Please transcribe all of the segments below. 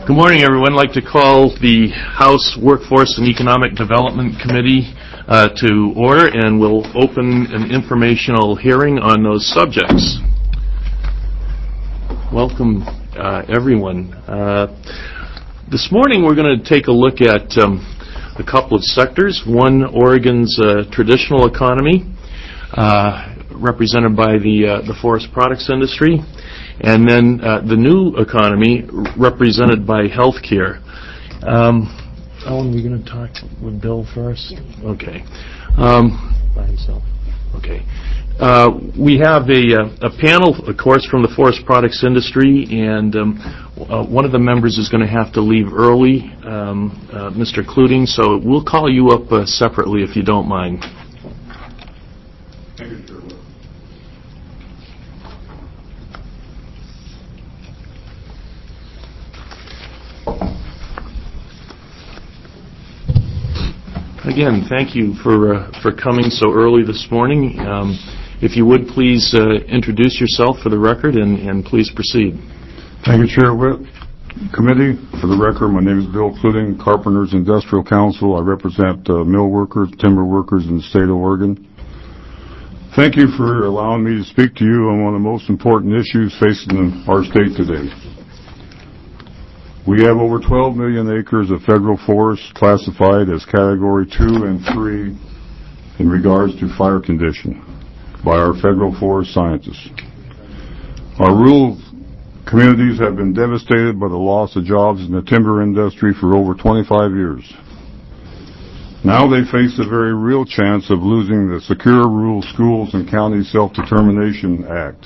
Good morning, everyone. I'd like to call the House Workforce and Economic Development Committee to order, and we'll open an informational hearing on those subjects. Welcome, everyone. This morning we're going to take a look at a couple of sectors. One, Oregon's traditional economy, represented by the forest products industry, and then the new economy, represented by healthcare. Ellen, we're going to talk with Bill first? Okay. By himself? Okay. We have a panel, of course, from the forest products industry, and one of the members is going to have to leave early, Mr. Cluting, so we'll call you up separately if you don't mind. Thank you, sir. Again, thank you for coming so early this morning. If you would, please introduce yourself for the record and please proceed. Thank you, Chair Witt. Committee, for the record, my name is Bill Cluting, Carpenters Industrial Council. I represent mill workers, timber workers in the state of Oregon. Thank you for allowing me to speak to you on one of the most important issues facing our state today. We have over 12 million acres of federal forest classified as Category 2 and 3 in regards to fire condition by our federal forest scientists. Our rural communities have been devastated by the loss of jobs in the timber industry for over 25 years. Now they face a very real chance of losing the Secure Rural Schools and County Self-Determination Act.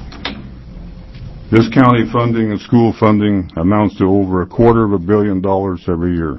This county funding and school funding amounts to over $250 million every year.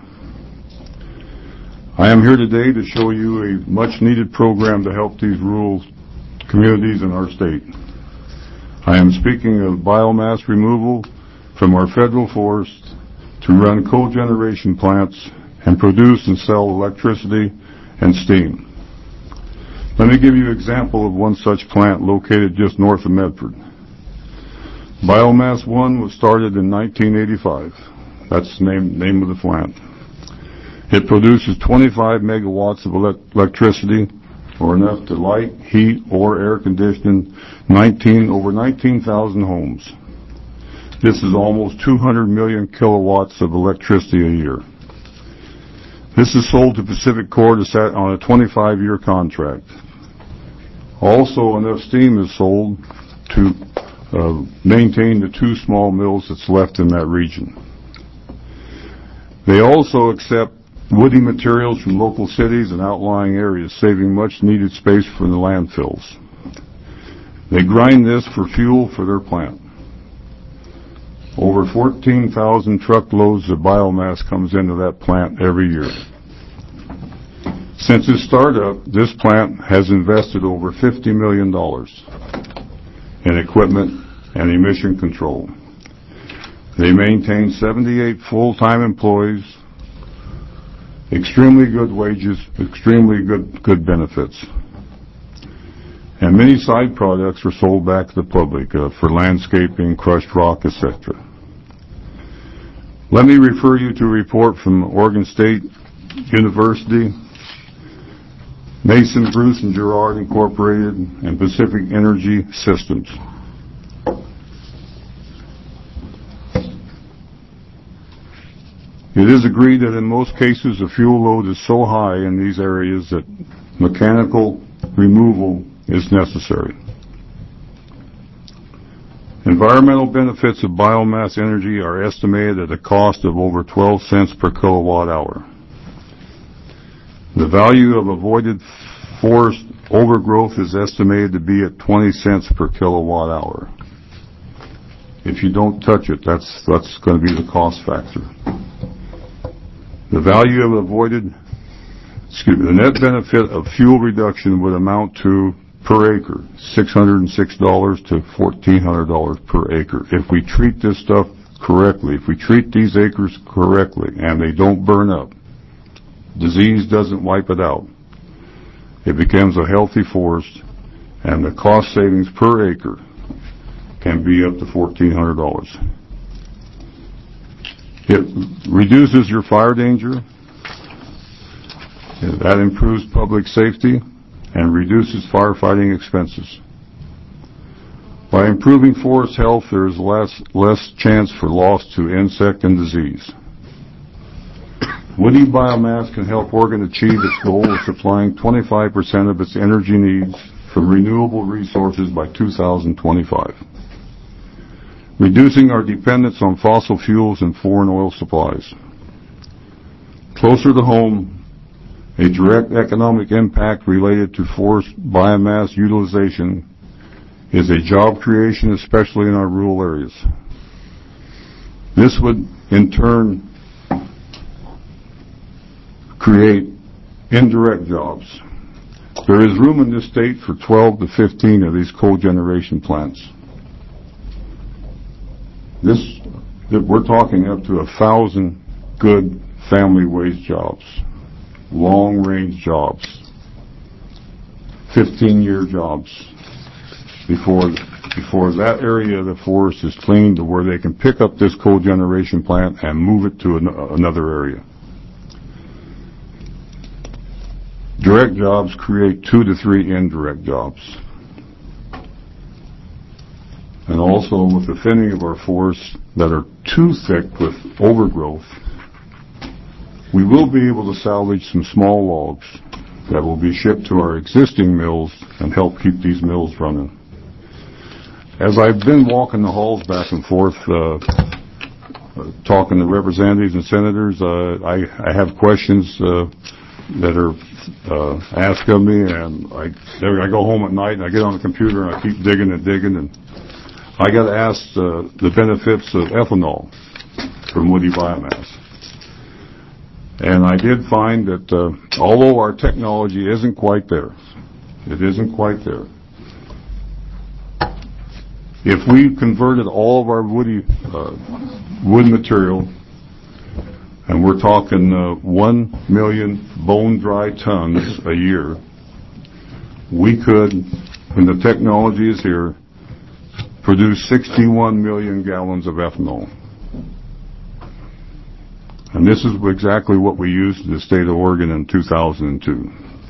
I am here today to show you a much-needed program to help these rural communities in our state. I am speaking of biomass removal from our federal forests to run cogeneration plants and produce and sell electricity and steam. Let me give you an example of one such plant located just north of Medford. Biomass 1 was started in 1985. That's the name of the plant. It produces 25 megawatts of electricity, or enough to light, heat, or air condition over 19,000 homes. This is almost 200 million kilowatts of electricity a year. This is sold to Pacific Core on a 25-year contract. Also, enough steam is sold to maintain the 2 small mills that's left in that region. They also accept woody materials from local cities and outlying areas, saving much needed space for the landfills. They grind this for fuel for their plant. Over 14,000 truckloads of biomass comes into that plant every year. Since its startup, this plant has invested over $50 million in equipment and emission control. They maintain 78 full-time employees, extremely good wages, extremely good benefits. And many side products are sold back to the public for landscaping, crushed rock, etc. Let me refer you to a report from Oregon State University, Mason, Bruce, and Gerard Incorporated, and Pacific Energy Systems. It is agreed that in most cases the fuel load is so high in these areas that mechanical removal is necessary. Environmental benefits of biomass energy are estimated at a cost of over 12 cents per kilowatt hour. The value of avoided forest overgrowth is estimated to be at 20 cents per kilowatt hour. If you don't touch it, that's going to be the cost factor. The value of the net benefit of fuel reduction would amount to, per acre, $606 to $1,400 per acre. If we treat this stuff correctly, if we treat these acres correctly and they don't burn up, disease doesn't wipe it out, it becomes a healthy forest, and the cost savings per acre can be up to $1,400. It reduces your fire danger. That improves public safety and reduces firefighting expenses. By improving forest health, there is less chance for loss to insect and disease. Woody biomass can help Oregon achieve its goal of supplying 25% of its energy needs from renewable resources by 2025, reducing our dependence on fossil fuels and foreign oil supplies. Closer to home, a direct economic impact related to forest biomass utilization is a job creation, especially in our rural areas. This would, in turn, create indirect jobs. There is room in this state for 12 to 15 of these cogeneration plants. We're talking up to 1,000 good family wage jobs, long-range jobs, 15-year jobs before that area of the forest is cleaned to where they can pick up this cogeneration plant and move it to another area. Direct jobs create 2 to 3 indirect jobs. And also, with the thinning of our forests that are too thick with overgrowth, we will be able to salvage some small logs that will be shipped to our existing mills and help keep these mills running. As I've been walking the halls back and forth, talking to representatives and senators, I have questions that are asked of me, and I go home at night and I get on the computer and I keep digging, and I got asked the benefits of ethanol from woody biomass. And I did find that although our technology isn't quite there, if we converted all of our wood material, and we're talking 1 million bone-dry tons a year, we could, when the technology is here, produce 61 million gallons of ethanol. And this is exactly what we used in the state of Oregon in 2002.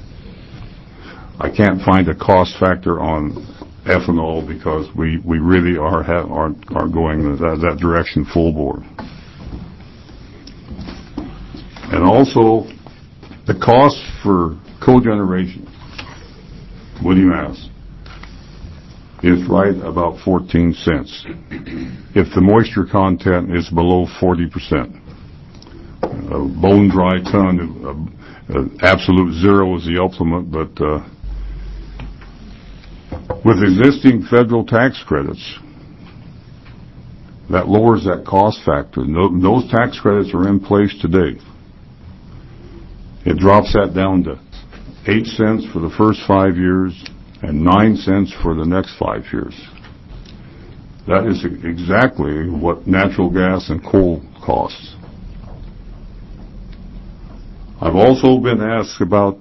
I can't find a cost factor on ethanol because we really aren't going that direction full bore. And also, the cost for cogeneration, woody mass, is right about 14 cents if the moisture content is below 40%. Bone dry ton, absolute zero is the ultimate, but with existing federal tax credits, that lowers that cost factor. Those tax credits are in place today. It drops that down to 8 cents for the first 5 years and 9 cents for the next 5 years. That is exactly what natural gas and coal costs. I've also been asked about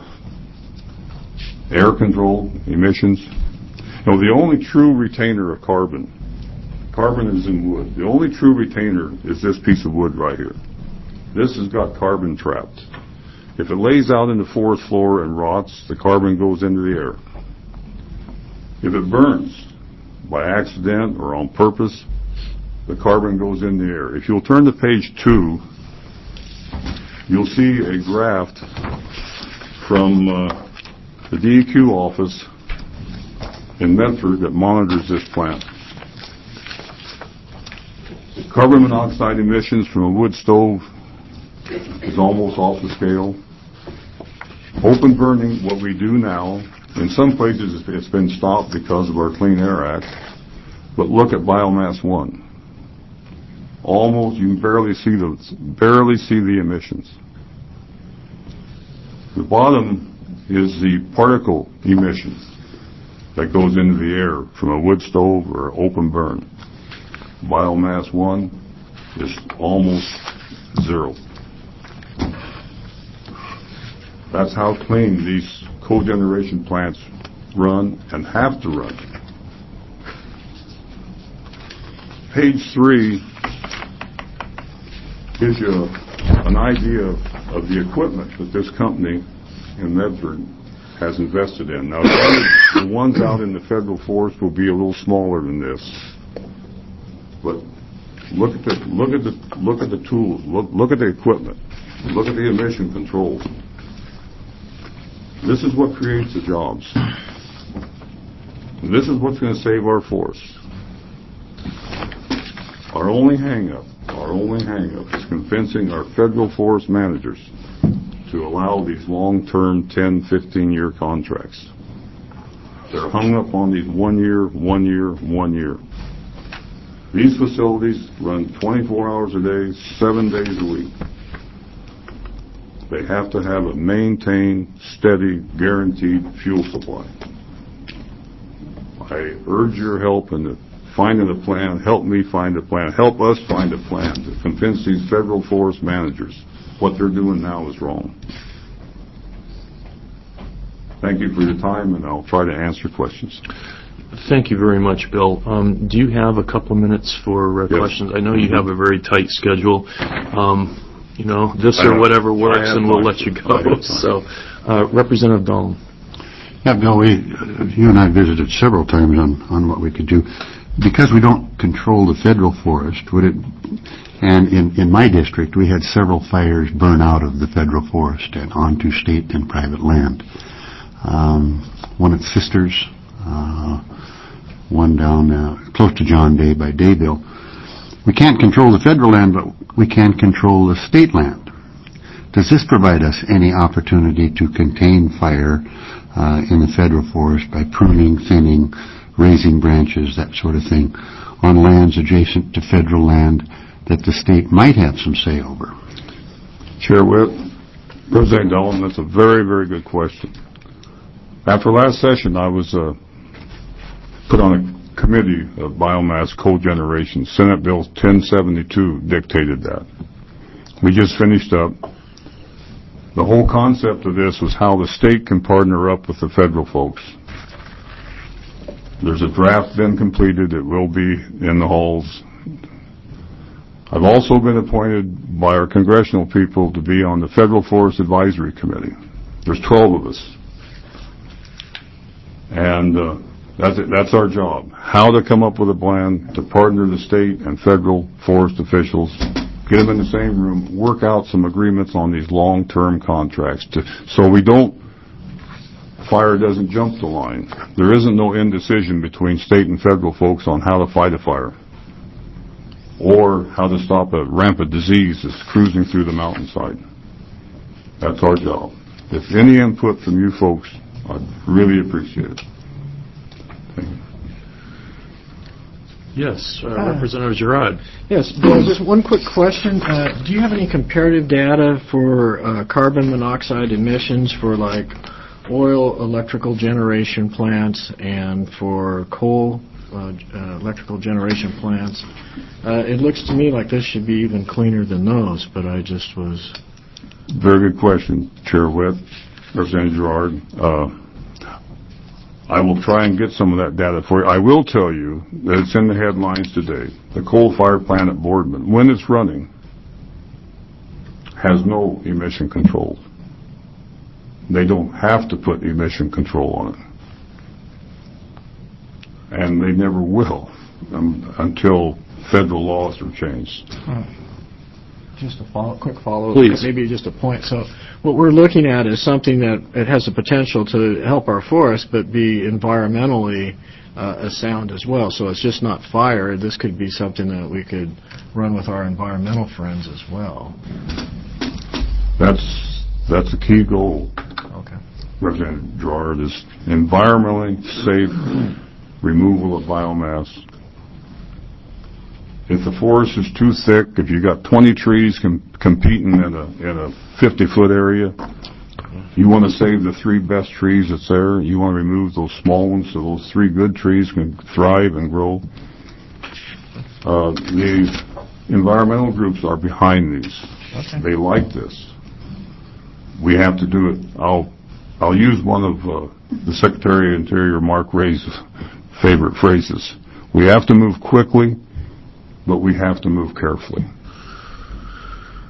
air control emissions. The only true retainer of carbon is in wood. The only true retainer is this piece of wood right here. This has got carbon trapped. If it lays out in the forest floor and rots, the carbon goes into the air. If it burns by accident or on purpose, the carbon goes in the air. If you'll turn to page 2, you'll see a graph from the DEQ office in Medford that monitors this plant. Carbon monoxide emissions from a wood stove is almost off the scale. Open burning, what we do now, in some places it's been stopped because of our Clean Air Act, but look at Biomass 1. Almost, you can barely see the emissions. The bottom is the particle emissions that goes into the air from a wood stove or open burn. Biomass 1 is almost zero. That's how clean these cogeneration plants run and have to run. Page 3 gives you an idea of the equipment that this company in Medford has invested in. Now, the ones out in the federal forest will be a little smaller than this, but look at the tools, look at the equipment, look at the emission controls. This is what creates the jobs. This is what's going to save our forests. Our only hang-up is convincing our federal forest managers to allow these long-term 10, 15-year contracts. They're hung up on these 1 year, 1 year, 1 year. These facilities run 24 hours a day, 7 days a week. They have to have a maintained, steady, guaranteed fuel supply. I urge your help in finding a plan. Help me find a plan. Help us find a plan to convince these federal forest managers what they're doing now is wrong. Thank you for your time, and I'll try to answer questions. Thank you very much, Bill. Do you have a couple of minutes for Yes. questions? I know you have a very tight schedule. This or whatever works, and we'll let you go. So, Representative Dolan. Yeah, Bill, you and I visited several times on what we could do. Because we don't control the federal forest, and in my district, we had several fires burn out of the federal forest and onto state and private land. One at Sisters, one down close to John Day by Dayville. We can't control the federal land, but we can control the state land. Does this provide us any opportunity to contain fire in the federal forest by pruning, thinning, raising branches, that sort of thing, on lands adjacent to federal land that the state might have some say over? Chair Whip, Representative Dolan, that's a very, very good question. After last session, I was put on a committee of biomass cogeneration. Senate Bill 1072 dictated that. We just finished up. The whole concept of this was how the state can partner up with the federal folks. There's a draft been completed. It will be in the halls. I've also been appointed by our congressional people to be on the Federal Forest Advisory Committee. There's 12 of us. And that's our job. How to come up with a plan to partner the state and federal forest officials, get them in the same room, work out some agreements on these long-term contracts so fire doesn't jump the line. There isn't no indecision between state and federal folks on how to fight a fire or how to stop a rampant disease that's cruising through the mountainside. That's our job. If any input from you folks, I'd really appreciate it. Thank you. Yes, Representative Girard. Yes, Bill, just one quick question. Do you have any comparative data for carbon monoxide emissions for like oil electrical generation plants and for coal electrical generation plants? It looks to me like this should be even cleaner than those, but I just was... Very good question, Chair Witt, Representative Girard. I will try and get some of that data for you. I will tell you that it's in the headlines today. The coal-fired plant at Boardman, when it's running, has no emission control. They don't have to put emission control on it. And they never will until federal laws are changed. Just a quick follow-up. Please. Maybe just a point. So what we're looking at is something that it has the potential to help our forests but be environmentally sound as well. So it's just not fire. This could be something that we could run with our environmental friends as well. That's a key goal. Okay. Representative Girard, is environmentally safe removal of biomass. If the forest is too thick, if you got 20 trees competing in a 50-foot area, you want to save the 3 best trees that's there. You want to remove those small ones so those 3 good trees can thrive and grow. The environmental groups are behind these. Okay. They like this. We have to do it. I'll use one of the Secretary of Interior, Mark Ray's favorite phrases. We have to move quickly, but we have to move carefully.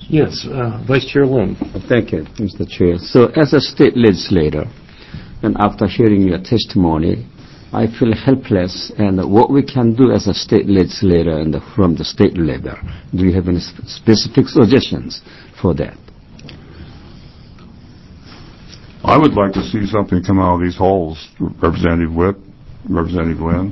Yes, Vice Chair Lim. Thank you, Mr. Chair. So as a state legislator, and after hearing your testimony, I feel helpless, and what we can do as a state legislator and from the state level. Do you have any specific suggestions for that? I would like to see something come out of these halls, Representative Witt, Representative Lynn.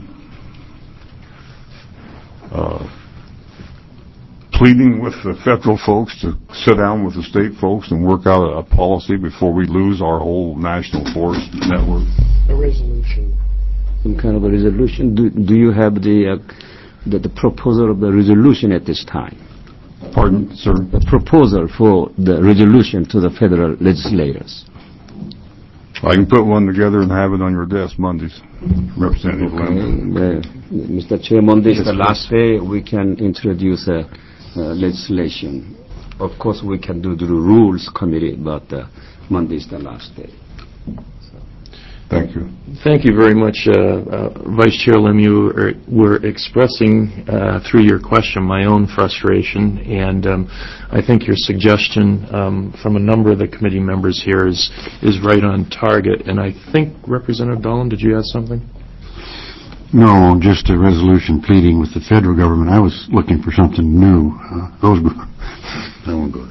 Pleading with the federal folks to sit down with the state folks and work out a policy before we lose our whole national forest network. A resolution. Some kind of a resolution? Do you have the proposal of the resolution at this time? Pardon, sir? The proposal for the resolution to the federal legislators. I can put one together and have it on your desk Mondays, Representative Lynn. Mr. Chair, Monday is the last day we can introduce a legislation. Of course, we can do the rules committee, but Monday is the last day. Thank you. Thank you very much, Vice Chair Lim. You were expressing through your question my own frustration, and I think your suggestion from a number of the committee members here is right on target. And I think, Representative Dolan, did you have something? No, just a resolution pleading with the federal government. I was looking for something new. I won't go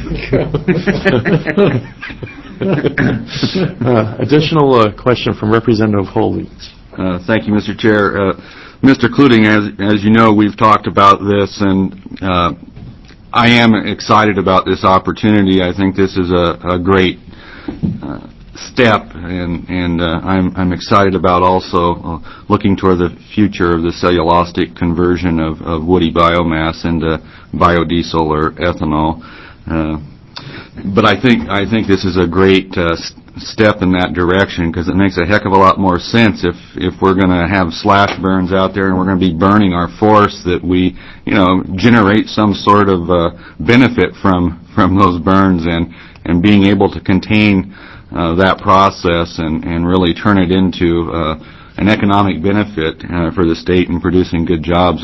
there. Additional question from Representative Holby. Thank you, Mr. Chair. Mr. Kluting, as you know, we've talked about this, and I am excited about this opportunity. I think this is a great step, and I'm excited about also looking toward the future of the cellulosic conversion of woody biomass into biodiesel or ethanol. But I think this is a great step in that direction, because it makes a heck of a lot more sense if we're going to have slash burns out there and we're going to be burning our forests, that we generate some sort of benefit from those burns, and being able to contain that process and really turn it into an economic benefit for the state and producing good jobs.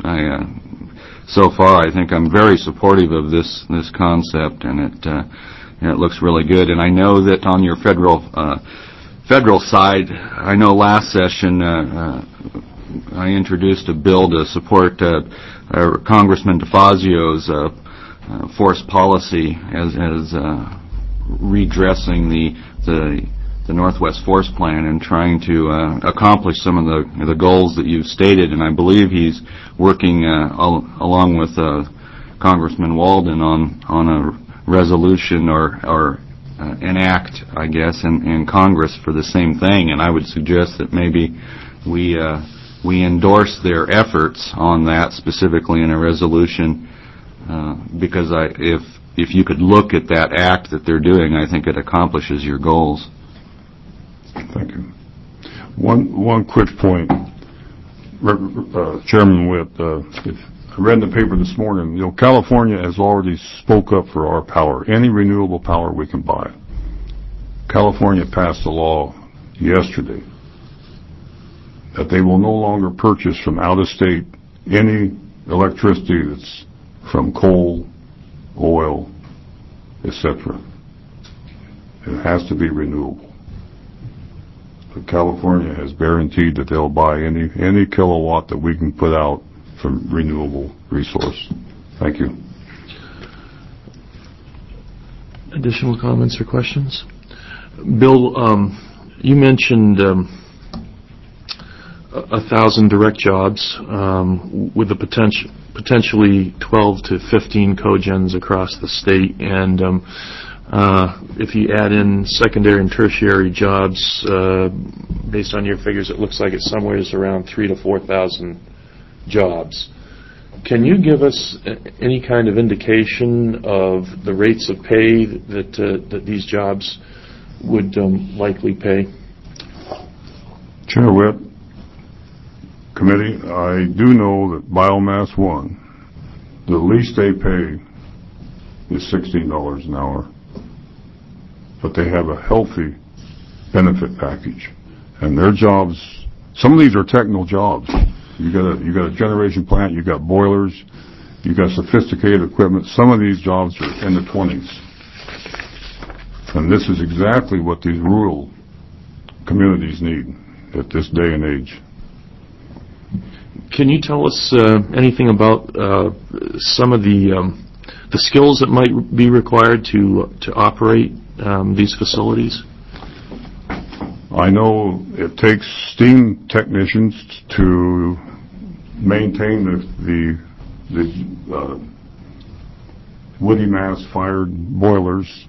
So far, I think I'm very supportive of this concept, and it looks really good. And I know that on your federal side, I know last session I introduced a bill to support Congressman DeFazio's forest policy as redressing the Northwest Forest Plan and trying to accomplish some of the goals that you've stated. And I believe he's working along with Congressman Walden on a resolution or an act, I guess, in Congress for the same thing. And I would suggest that maybe we endorse their efforts on that, specifically in a resolution, because if you could look at that act that they're doing, I think it accomplishes your goals. Thank you. One quick point, Chairman Witt. I read in the paper this morning, California has already spoke up for our power, any renewable power we can buy. California passed a law yesterday that they will no longer purchase from out of state any electricity that's from coal, oil, etc. It has to be renewable. But California has guaranteed that they'll buy any kilowatt that we can put out from renewable resource. Thank you. Additional comments or questions? Bill, you mentioned 1,000 direct jobs with the potentially 12 to 15 cogens across the state, and if you add in secondary and tertiary jobs, based on your figures, it looks like it's somewhere around 3,000 to 4,000 jobs. Can you give us any kind of indication of the rates of pay that these jobs would likely pay? Chair Witt, committee, I do know that Biomass 1, the least they pay is $16 an hour, but they have a healthy benefit package, and their jobs, some of these are technical jobs. You got a generation plant, you got boilers, You got sophisticated equipment. Some of these jobs are in the 20s. And this is exactly what these rural communities need at this day and age. Can you tell us anything about some of the skills that might be required to operate these facilities? I know it takes steam technicians to maintain the woody mass-fired boilers.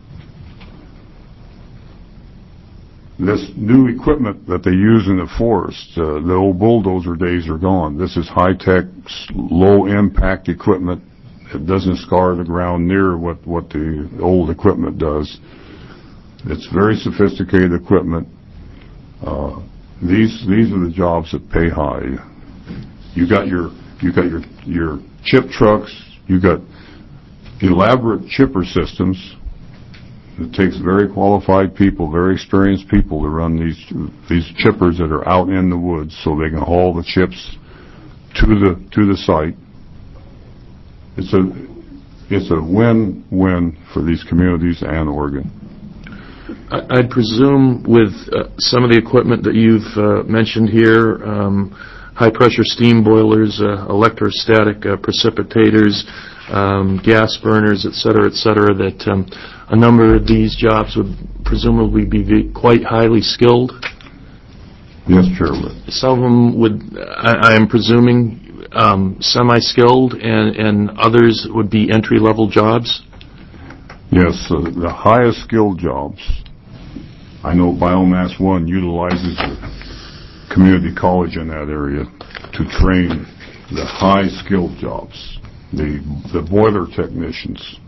This new equipment that they use in the forest, the old bulldozer days are gone. This is high-tech, low-impact equipment. It doesn't scar the ground near what the old equipment does. It's very sophisticated equipment. These are the jobs that pay high. You got your chip trucks. You got elaborate chipper systems. It takes very qualified people, very experienced people to run these chippers that are out in the woods, so they can haul the chips to the site. It's a win-win for these communities and Oregon. I'd presume with some of the equipment that you've mentioned here, high-pressure steam boilers, electrostatic precipitators, gas burners, et cetera, that a number of these jobs would presumably be quite highly skilled? Yes, Chairman. Some of them would, I am presuming, semi-skilled, and others would be entry-level jobs? Yes, the highest skilled jobs. I know Biomass One utilizes the community college in that area to train the high-skilled jobs, the boiler technicians,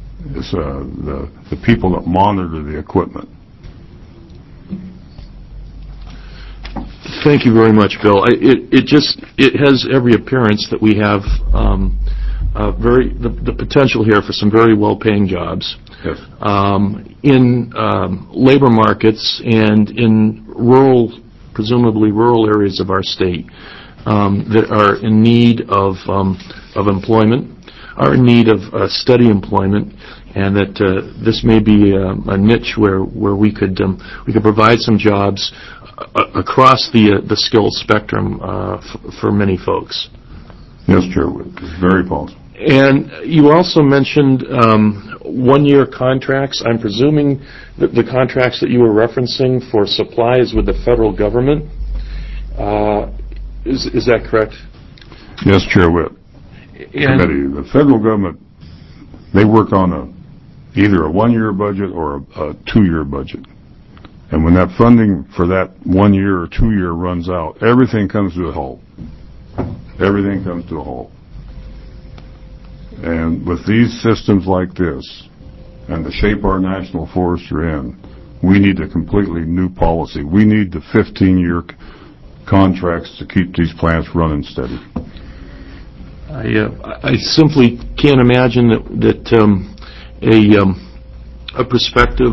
the people that monitor the equipment. Thank you very much, Bill. It has every appearance that we have the potential here for some very well-paying jobs. Yes. In labor markets and in presumably rural areas of our state that are in need of employment, are in need of steady employment, and that this may be a niche where we could provide some jobs across the skill spectrum for many folks. Yes, Chair. It's very possible. And you also mentioned one-year contracts. I'm presuming that the contracts that you were referencing for supplies with the federal government. Is that correct? Yes, Chair Whit. The federal government, they work on either a one-year budget or a two-year budget. And when that funding for that 1 year or 2 year runs out, everything comes to a halt. Everything comes to a halt. And with these systems like this, and the shape our national forests are in, we need a completely new policy. We need the 15-year contracts to keep these plants running steady. I simply can't imagine that a prospective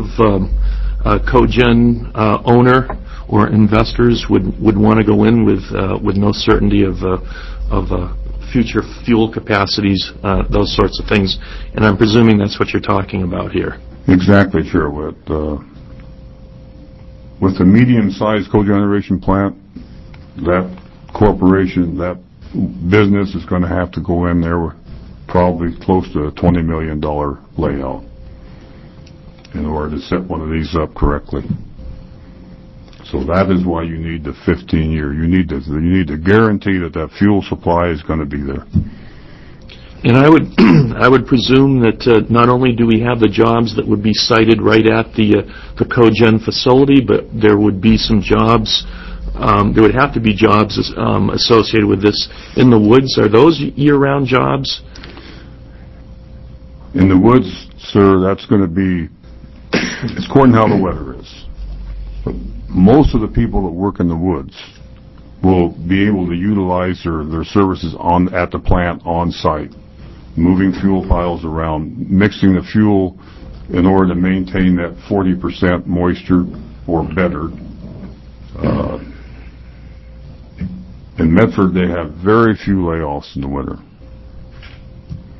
cogen owner or investors would want to go in with no certainty of future fuel capacities, those sorts of things. And I'm presuming that's what you're talking about here. Exactly, Chair Whit. With the medium-sized cogeneration plant, that corporation, that business is going to have to go in there with probably close to a $20 million layout in order to set one of these up correctly. So that is why you need the 15-year. You need to guarantee that fuel supply is going to be there. And I would presume that not only do we have the jobs that would be cited right at the cogen facility, but there would be some jobs. There would have to be jobs associated with this in the woods. Are those year-round jobs? In the woods, sir, that's going to be, it's according to how the weather is. But most of the people that work in the woods will be able to utilize their services at the plant on site, moving fuel piles around, mixing the fuel in order to maintain that 40% moisture or better. In Medford, they have very few layoffs in the winter.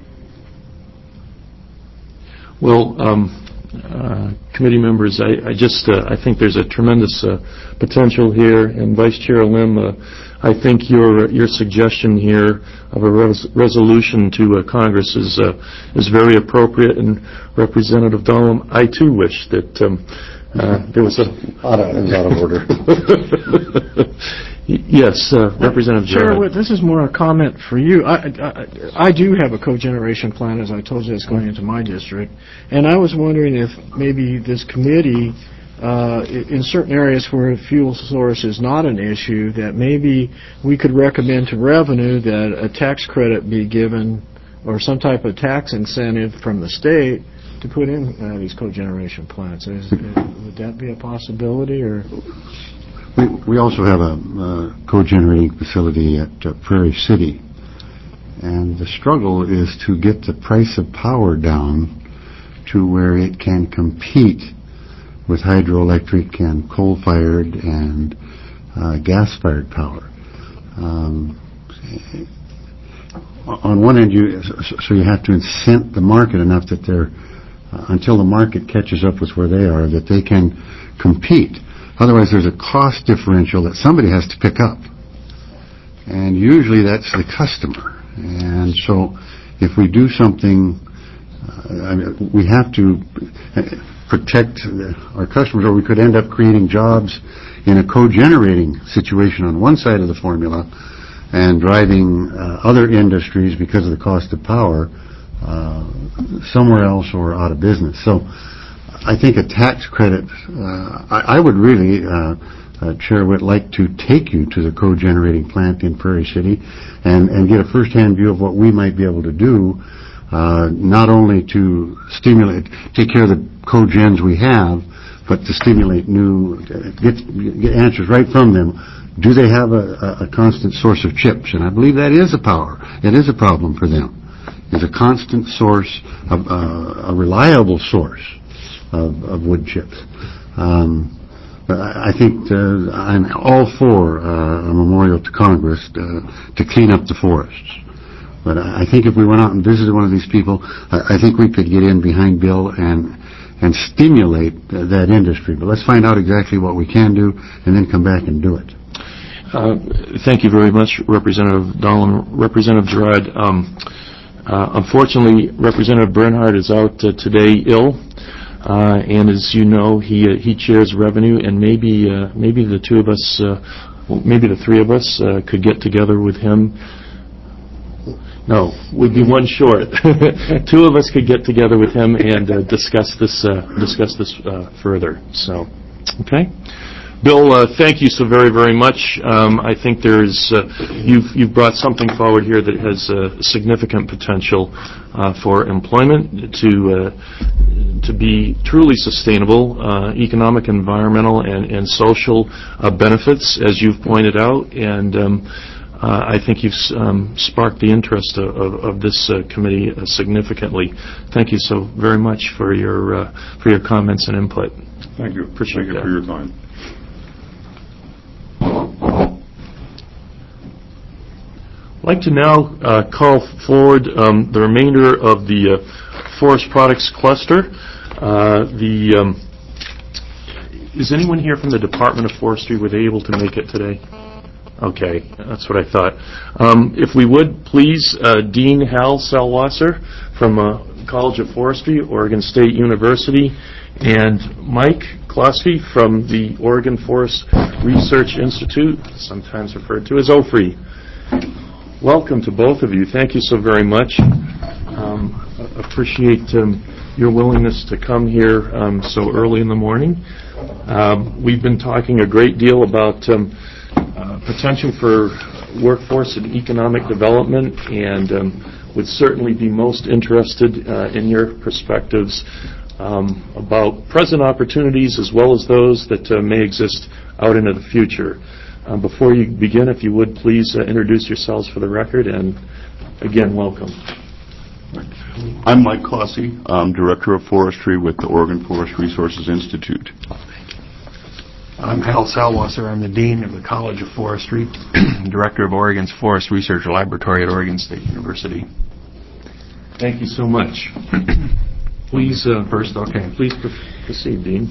Well, committee members, I think there's a tremendous potential here, and Vice Chair Lim, I think your suggestion here of a resolution to Congress is very appropriate. And Representative Dahlem, I too wish that there was a Out of order. Yes, Representative Chair Gerard. Witt, this is more a comment for you. I do have a cogeneration plant, as I told you, that's going into my district, and I was wondering if maybe this committee, in certain areas where fuel source is not an issue, that maybe we could recommend to revenue that a tax credit be given or some type of tax incentive from the state to put in these cogeneration plants. Would that be a possibility, or? We also have a cogenerating facility at Prairie City, and the struggle is to get the price of power down to where it can compete with hydroelectric and coal-fired and gas-fired power. On one end, you have to incent the market enough that until the market catches up with where they are, that they can compete. Otherwise, there's a cost differential that somebody has to pick up. And usually that's the customer. And so if we do something, we have to protect our customers, or we could end up creating jobs in a co-generating situation on one side of the formula and driving other industries, because of the cost of power, somewhere else or out of business. So I think a tax credit, I would really, Chair Witt, like to take you to the cogenerating plant in Prairie City and get a first-hand view of what we might be able to do, not only to take care of the cogens we have, but to stimulate get answers right from them. Do they have a constant source of chips? And I believe that is it is a problem for them. It's a constant source, a reliable source of wood chips. I think I'm all for a memorial to Congress to clean up the forests. But I think if we went out and visited one of these people, I think we could get in behind Bill and stimulate that industry. But let's find out exactly what we can do and then come back and do it. Thank you very much, Representative Dahlem. Representative Gerard, unfortunately, Representative Bernhardt is out today ill. And as you know, he chairs revenue, and maybe the two of us, maybe the three of us, could get together with him. No, we'd be one short. Two of us could get together with him and discuss this further. So, okay. Bill, thank you so very, very much. I think you've brought something forward here that has significant potential for employment to be truly sustainable, economic, environmental, and social benefits, as you've pointed out. And I think you've sparked the interest of this committee significantly. Thank you so very much for your comments and input. Thank you. Appreciate Thank you for your time. I'd like to now call forward the remainder of the forest products cluster. Is anyone here from the Department of Forestry? Were they able to make it today? Okay, that's what I thought. If we would, please, Dean Hal Salwasser from College of Forestry, Oregon State University, and Mike Klosky from the Oregon Forest Research Institute, sometimes referred to as OFRI. Welcome to both of you. Thank you so very much. Appreciate your willingness to come here so early in the morning. We've been talking a great deal about potential for workforce and economic development, and would certainly be most interested in your perspectives about present opportunities as well as those that may exist out into the future. Before you begin, if you would please introduce yourselves for the record, and again, welcome. I'm Mike Klosky. I'm Director of Forestry with the Oregon Forest Resources Institute. I'm Hal Salwasser. I'm the Dean of the College of Forestry, Director of Oregon's Forest Research Laboratory at Oregon State University. Thank you so much. Please, First, okay. please proceed, Dean.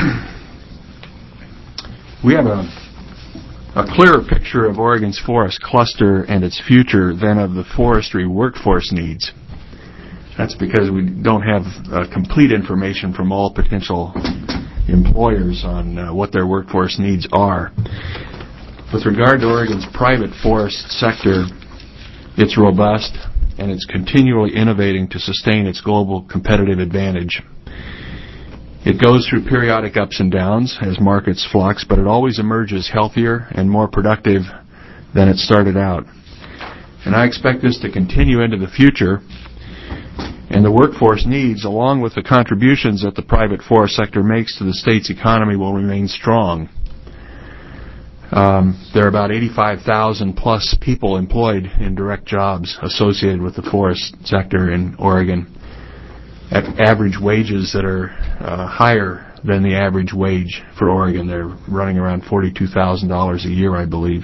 We have a clearer picture of Oregon's forest cluster and its future than of the forestry workforce needs. That's because we don't have complete information from all potential employers on what their workforce needs are. With regard to Oregon's private forest sector, it's robust and it's continually innovating to sustain its global competitive advantage. It goes through periodic ups and downs as markets flux, but it always emerges healthier and more productive than it started out. And I expect this to continue into the future, and the workforce needs, along with the contributions that the private forest sector makes to the state's economy, will remain strong. There are about 85,000 plus people employed in direct jobs associated with the forest sector in Oregon at average wages that are higher than the average wage for Oregon. They're running around $42,000 a year, I believe.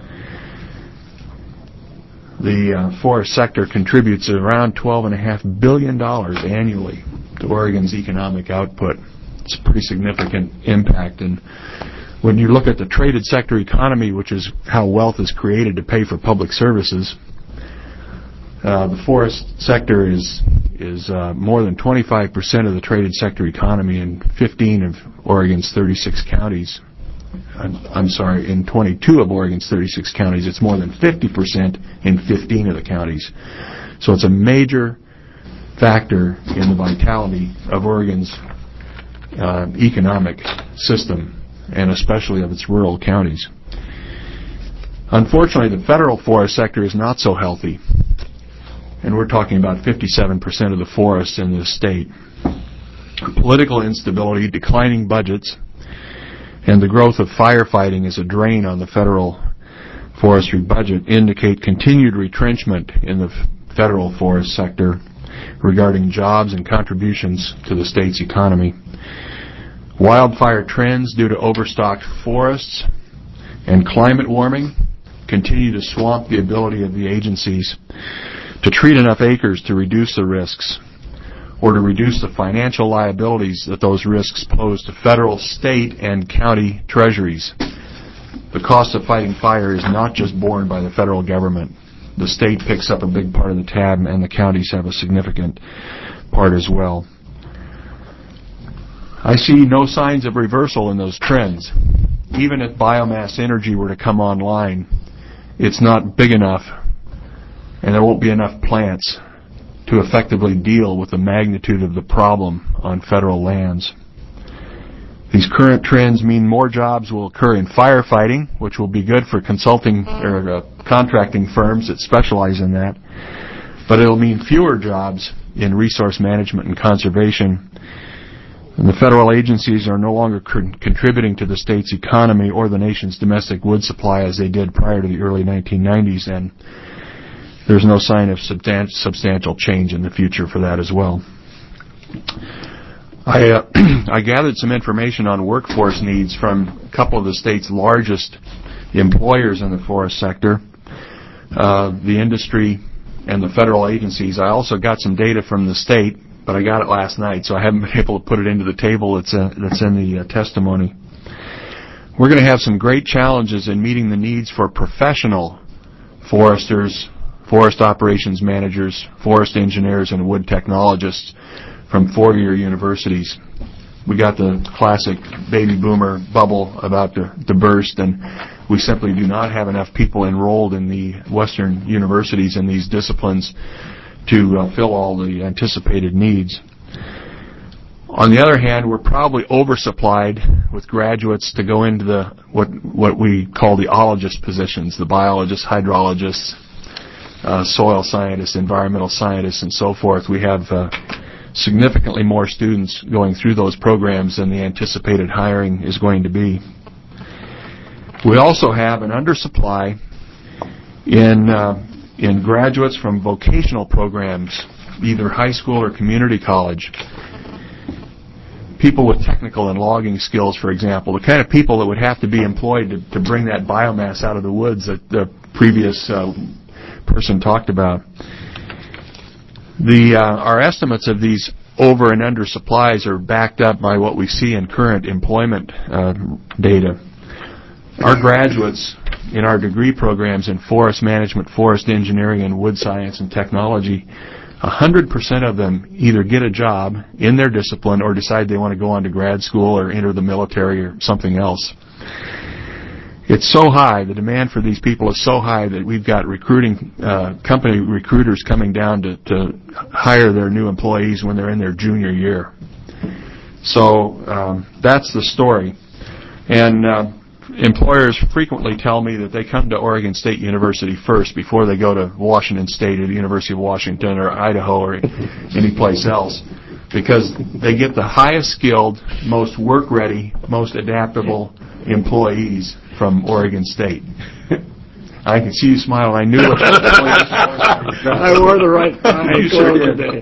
The forest sector contributes around $12.5 billion annually to Oregon's economic output. It's a pretty significant impact. And when you look at the traded sector economy, which is how wealth is created to pay for public services, the forest sector is more than 25% of the traded sector economy in 15 of Oregon's 36 counties. In 22 of Oregon's 36 counties. It's more than 50% in 15 of the counties. So it's a major factor in the vitality of Oregon's economic system, and especially of its rural counties. Unfortunately, the federal forest sector is not so healthy, and we're talking about 57% of the forests in this state. Political instability, declining budgets, and the growth of firefighting as a drain on the federal forestry budget indicate continued retrenchment in the federal forest sector regarding jobs and contributions to the state's economy. Wildfire trends due to overstocked forests and climate warming continue to swamp the ability of the agencies to treat enough acres to reduce the risks or to reduce the financial liabilities that those risks pose to federal, state, and county treasuries. The cost of fighting fire is not just borne by the federal government. The state picks up a big part of the tab, and the counties have a significant part as well. I see no signs of reversal in those trends. Even if biomass energy were to come online, it's not big enough, and there won't be enough plants to effectively deal with the magnitude of the problem on federal lands. These current trends mean more jobs will occur in firefighting, which will be good for consulting or contracting firms that specialize in that, but it'll mean fewer jobs in resource management and conservation. And the federal agencies are no longer contributing to the state's economy or the nation's domestic wood supply as they did prior to the early 1990s, and there's no sign of substantial change in the future for that as well. I gathered some information on workforce needs from a couple of the state's largest employers in the forest sector, the industry, and the federal agencies. I also got some data from the state, but I got it last night, so I haven't been able to put it into the table that's in the testimony. We're going to have some great challenges in meeting the needs for professional foresters, forest operations managers, forest engineers, and wood technologists from four-year universities. We got the classic baby boomer bubble about to burst, and we simply do not have enough people enrolled in the Western universities in these disciplines to fill all the anticipated needs. On the other hand, we're probably oversupplied with graduates to go into the what we call the ologist positions, the biologists, hydrologists, soil scientists, environmental scientists, and so forth. We have significantly more students going through those programs than the anticipated hiring is going to be. We also have an undersupply in graduates from vocational programs, either high school or community college. People with technical and logging skills, for example, the kind of people that would have to be employed to bring that biomass out of the woods that the previous person talked about. Our estimates of these over and under supplies are backed up by what we see in current employment data. Our graduates in our degree programs in forest management, forest engineering, and wood science and technology, 100% of them either get a job in their discipline or decide they want to go on to grad school or enter the military or something else. It's so high, the demand for these people is so high that we've got recruiting, company recruiters coming down to hire their new employees when they're in their junior year. So that's the story. And employers frequently tell me that they come to Oregon State University first before they go to Washington State or the University of Washington or Idaho or any place else, because they get the highest skilled, most work-ready, most adaptable employees from Oregon State. I can see you smile. I knew it. I wore the right tie. You sure did.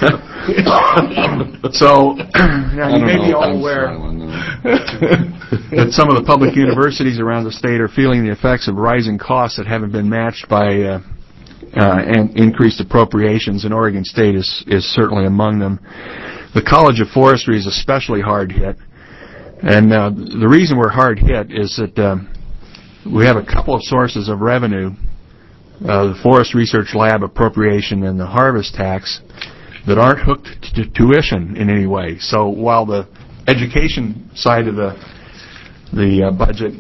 So, now you may be all aware that some of the public universities around the state are feeling the effects of rising costs that haven't been matched by and increased appropriations, and Oregon State is certainly among them. The College of Forestry is especially hard hit. And the reason we're hard hit is that we have a couple of sources of revenue, the Forest Research Lab appropriation and the harvest tax, that aren't hooked to tuition in any way. So while the education side of the budget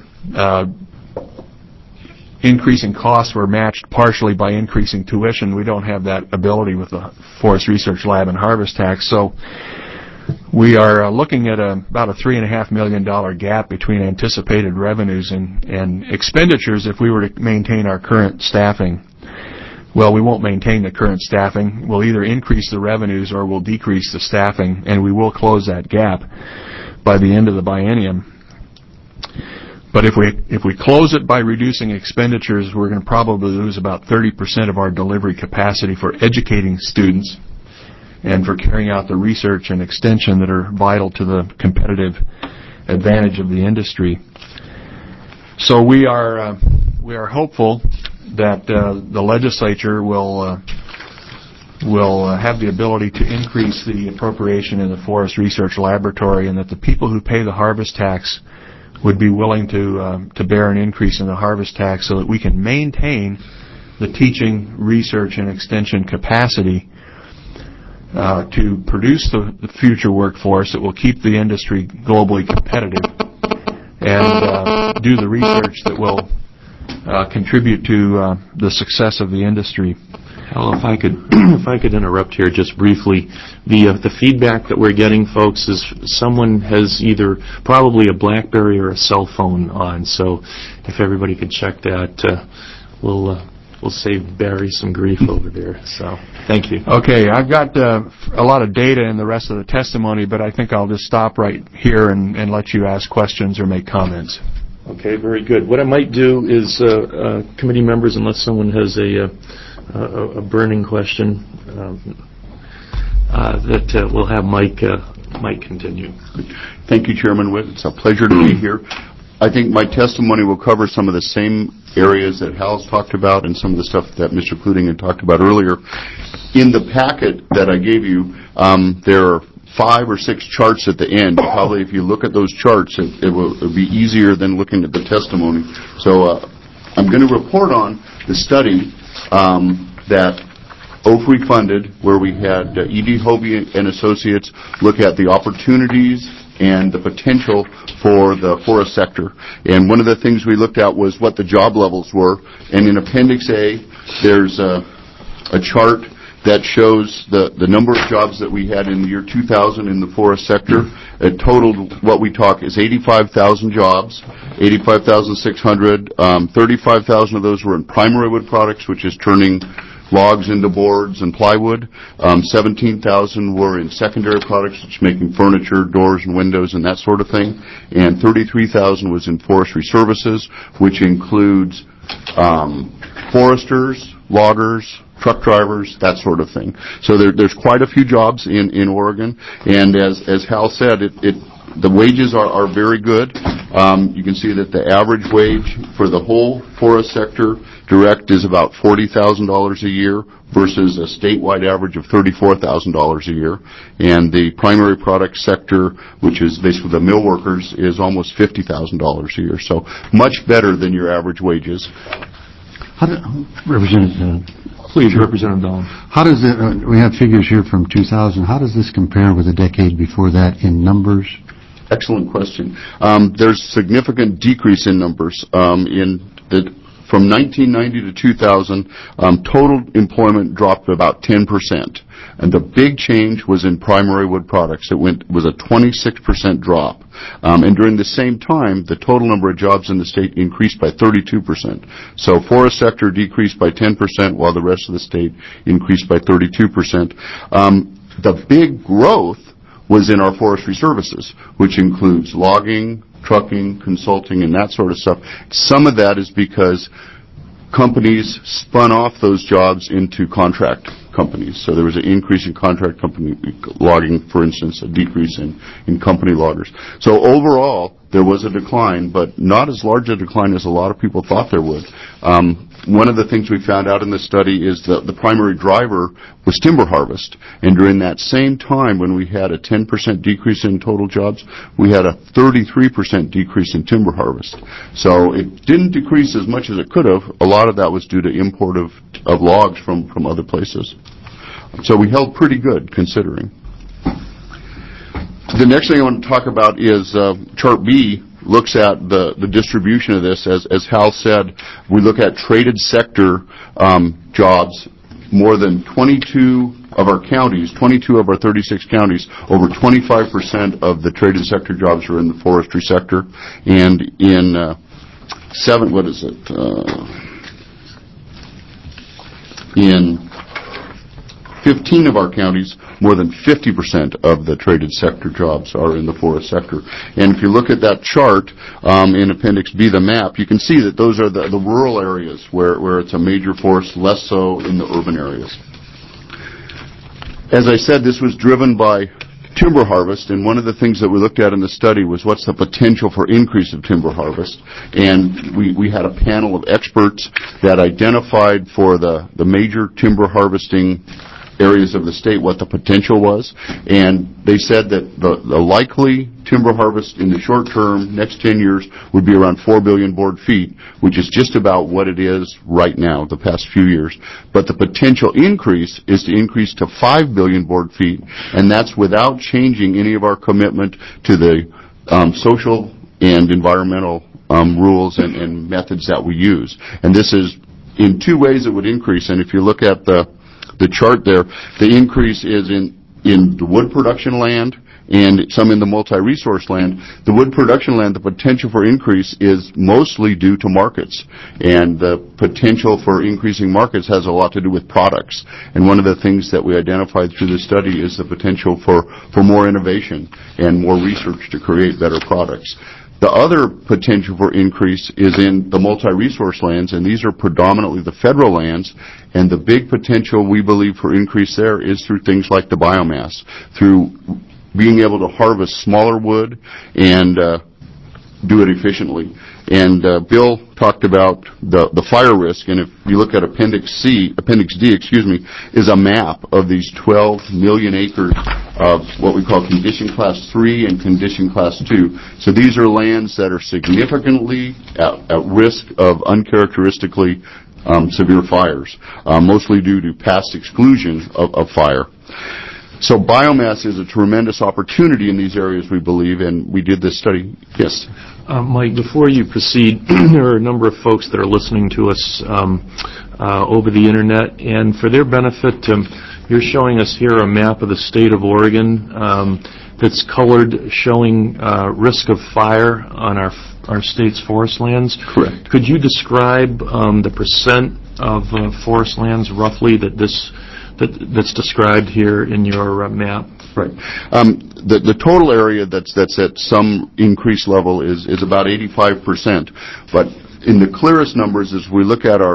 increasing costs were matched partially by increasing tuition, we don't have that ability with the Forest Research Lab and harvest tax. So we are looking at about a $3.5 million gap between anticipated revenues and expenditures if we were to maintain our current staffing. Well, we won't maintain the current staffing. We'll either increase the revenues or we'll decrease the staffing, and we will close that gap by the end of the biennium. But if we close it by reducing expenditures, we're going to probably lose about 30% of our delivery capacity for educating students and for carrying out the research and extension that are vital to the competitive advantage of the industry. So we are hopeful that the legislature will have the ability to increase the appropriation in the Forest Research Laboratory, and that the people who pay the harvest tax would be willing to bear an increase in the harvest tax so that we can maintain the teaching, research, and extension capacity to produce the future workforce that will keep the industry globally competitive and do the research that will contribute to the success of the industry. Well, if I could interrupt here just briefly, the feedback that we're getting, folks, is someone has either probably a BlackBerry or a cell phone on. So if everybody could check that, we'll save Barry some grief over there. So thank you. Okay, I've got a lot of data in the rest of the testimony, but I think I'll just stop right here and let you ask questions or make comments. Okay, very good. What I might do is, committee members, unless someone has a burning question, that we'll have Mike continue. Thank you, Chairman Witt. It's a pleasure to be here. I think my testimony will cover some of the same areas that Hal's talked about and some of the stuff that Mr. Kluting had talked about earlier. In the packet that I gave you, there are 5 or 6 charts at the end. Probably if you look at those charts, it will be easier than looking at the testimony. So I'm going to report on the study that OFRI funded, where we had E.D. Hobie and Associates look at the opportunities and the potential for the forest sector. And one of the things we looked at was what the job levels were. And in Appendix A, there's a chart that shows the number of jobs that we had in the year 2000 in the forest sector. It totaled what we talk is 85,000 jobs, 85,600. 35,000 of those were in primary wood products, which is turning logs into boards and plywood. 17,000 were in secondary products, which is making furniture, doors, and windows, and that sort of thing. And 33,000 was in forestry services, which includes foresters, loggers, truck drivers, that sort of thing. So there's quite a few jobs in Oregon, and as Hal said, the wages are very good. You can see that the average wage for the whole forest sector direct is about $40,000 a year versus a statewide average of $34,000 a year. And the primary product sector, which is basically the mill workers, is almost $50,000 a year. So much better than your average wages. Please, Representative Dolan. How does it, we have figures here from 2000, how does this compare with the decade before that in numbers? Excellent question. There's significant decrease in numbers. From 1990 to 2000, total employment dropped about 10%. And the big change was in primary wood products. It was a 26% drop. And during the same time, the total number of jobs in the state increased by 32%. So forest sector decreased by 10%, while the rest of the state increased by 32%. The big growth was in our forestry services, which includes logging, trucking, consulting, and that sort of stuff. Some of that is because companies spun off those jobs into contract companies. So there was an increase in contract company logging, for instance, a decrease in company loggers. So overall, there was a decline, but not as large a decline as a lot of people thought there would. One of the things we found out in the study is that the primary driver was timber harvest. And during that same time, when we had a 10% decrease in total jobs, we had a 33% decrease in timber harvest. So it didn't decrease as much as it could have. A lot of that was due to import of logs from other places. So we held pretty good, considering. The next thing I want to talk about is Chart B looks at the distribution of this. As Hal said, we look at traded sector jobs. More than 22 of our counties, 22 of our 36 counties, over 25% of the traded sector jobs are in the forestry sector. And in in 15 of our counties, more than 50% of the traded sector jobs are in the forest sector. And if you look at that chart in Appendix B, the map, you can see that those are the rural areas where it's a major forest, less so in the urban areas. As I said, this was driven by timber harvest, and one of the things that we looked at in the study was what's the potential for increase of timber harvest. And we had a panel of experts that identified for the major timber harvesting areas of the state what the potential was, and they said that the likely timber harvest in the short term, next 10 years, would be around 4 billion board feet, which is just about what it is right now, the past few years. But the potential increase is to increase to 5 billion board feet, and that's without changing any of our commitment to the social and environmental rules and methods that we use. And this is in two ways it would increase, and if you look at the chart there, the increase is in the wood production land and some in the multi-resource land. The wood production land, the potential for increase is mostly due to markets. And the potential for increasing markets has a lot to do with products. And one of the things that we identified through the study is the potential for more innovation and more research to create better products. The other potential for increase is in the multi-resource lands, and these are predominantly the federal lands, and the big potential we believe for increase there is through things like the biomass, through being able to harvest smaller wood and do it efficiently. And Bill talked about the fire risk, and if you look at Appendix D, is a map of these 12 million acres of what we call Condition Class 3 and Condition Class 2. So these are lands that are significantly at risk of uncharacteristically severe fires, mostly due to past exclusion of fire. So biomass is a tremendous opportunity in these areas, we believe, and we did this study. Yes? Mike, before you proceed, there are a number of folks that are listening to us over the Internet, and for their benefit, you're showing us here a map of the state of Oregon that's colored, showing risk of fire on our state's forest lands. Correct. Could you describe the percent of forest lands roughly that's described here in your map? Right. The total area that's at some increased level is about 85%. But in the clearest numbers, as we look at our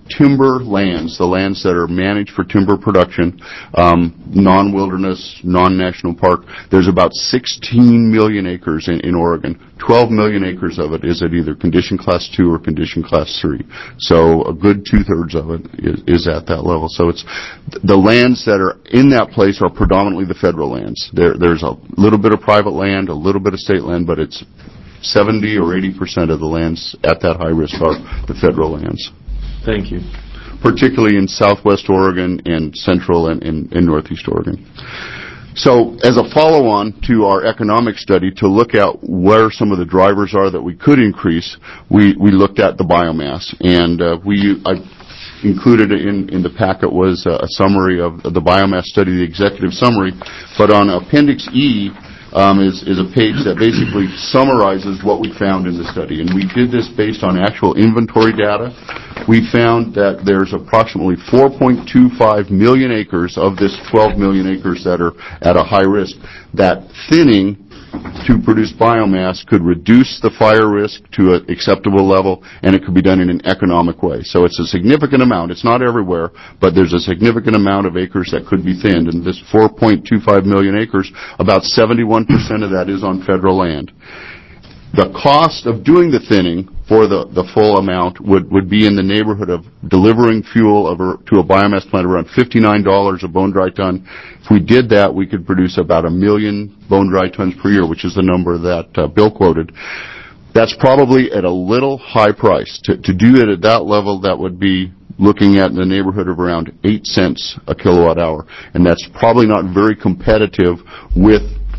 timber lands, the lands that are managed for timber production, non-wilderness, non-national park, there's about 16 million acres in Oregon. 12 million acres of it is at either Condition Class 2 or Condition Class 3. So a good two-thirds of it is at that level. So it's the lands that are in that place are predominantly the federal lands. There's a little bit of private land, a little bit of state land, but it's 70 or 80% of the lands at that high risk are the federal lands. Thank you. Particularly in southwest Oregon and central and northeast Oregon. So as a follow-on to our economic study to look at where some of the drivers are that we could increase, we looked at the biomass. And I included in the packet was a summary of the biomass study, the executive summary. But on Appendix E, is a page that basically summarizes what we found in the study. And we did this based on actual inventory data. We found that there's approximately 4.25 million acres of this 12 million acres that are at a high risk. That thinning to produce biomass could reduce the fire risk to an acceptable level, and it could be done in an economic way. So it's a significant amount. It's not everywhere, but there's a significant amount of acres that could be thinned. And this 4.25 million acres, about 71% of that is on federal land. The cost of doing the thinning for the full amount would be in the neighborhood of delivering fuel to a biomass plant around $59 a bone-dry ton. If we did that, we could produce about 1 million bone-dry tons per year, which is the number that Bill quoted. That's probably at a little high price. To do it at that level, that would be looking at in the neighborhood of around 8 cents a kilowatt hour. And that's probably not very competitive with,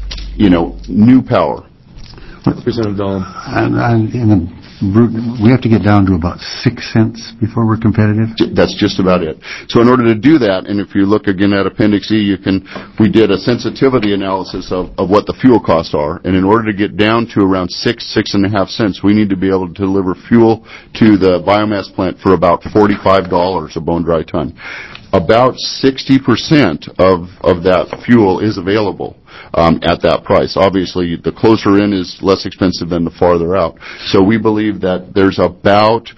new power. Representative Dahlem. We have to get down to about 6 cents before we're competitive? That's just about it. So in order to do that, and if you look again at Appendix E, we did a sensitivity analysis of what the fuel costs are. And in order to get down to around 6.5 cents, we need to be able to deliver fuel to the biomass plant for about $45 a bone-dry ton. About 60% of that fuel is available at that price. Obviously, the closer in is less expensive than the farther out. So we believe that there's about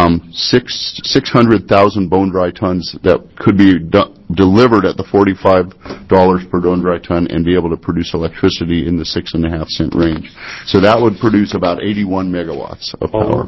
600,000 bone-dry tons that could be delivered at the $45 per bone-dry ton and be able to produce electricity in the 6.5 cent range. So that would produce about 81 megawatts of power.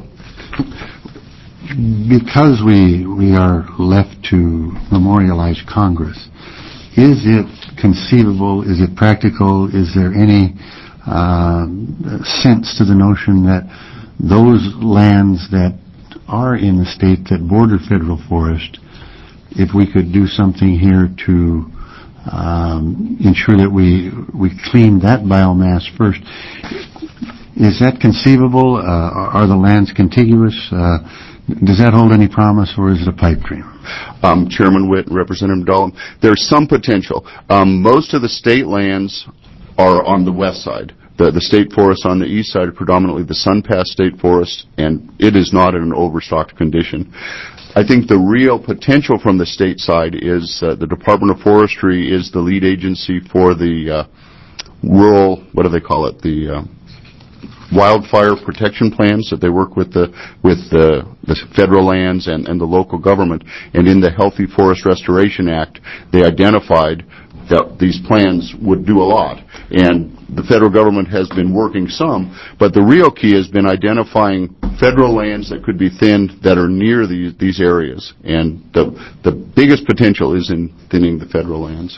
Because we are left to memorialize Congress, is it conceivable, is it practical, is there any sense to the notion that those lands that are in the state that border federal forest, if we could do something here to ensure that we clean that biomass first, is that conceivable? Are the lands contiguous? Does that hold any promise, or is it a pipe dream? Chairman Witt, Representative Dahlem, there's some potential. Most of the state lands are on the west side. The state forests on the east side are predominantly the Sun Pass State Forest, and it is not in an overstocked condition. I think the real potential from the state side is the Department of Forestry is the lead agency for the rural, what do they call it, the wildfire protection plans that they work with the federal lands and the local government. And in the Healthy Forest Restoration Act, they identified that these plans would do a lot. And the federal government has been working some, but the real key has been identifying federal lands that could be thinned that are near these areas. And the biggest potential is in thinning the federal lands.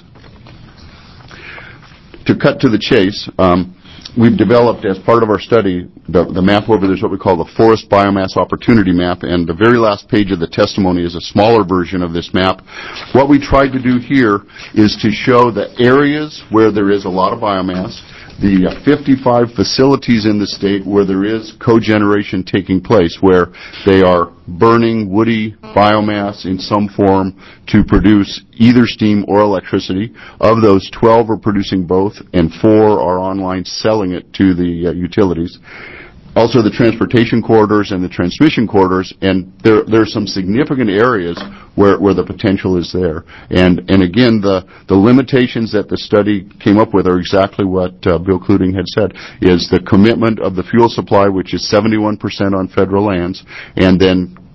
To cut to the chase, we've developed, as part of our study, the map over there is what we call the Forest Biomass Opportunity Map, and the very last page of the testimony is a smaller version of this map. What we tried to do here is to show the areas where there is a lot of biomass, the 55 facilities in the state where there is cogeneration taking place, where they are burning woody biomass in some form to produce either steam or electricity. Of those, 12 are producing both, and 4 are online selling it to the utilities. Also the transportation corridors and the transmission corridors, and there are some significant areas where the potential is there. And again, the limitations that the study came up with are exactly what Bill Kluting had said, is the commitment of the fuel supply, which is 71% on federal lands, and then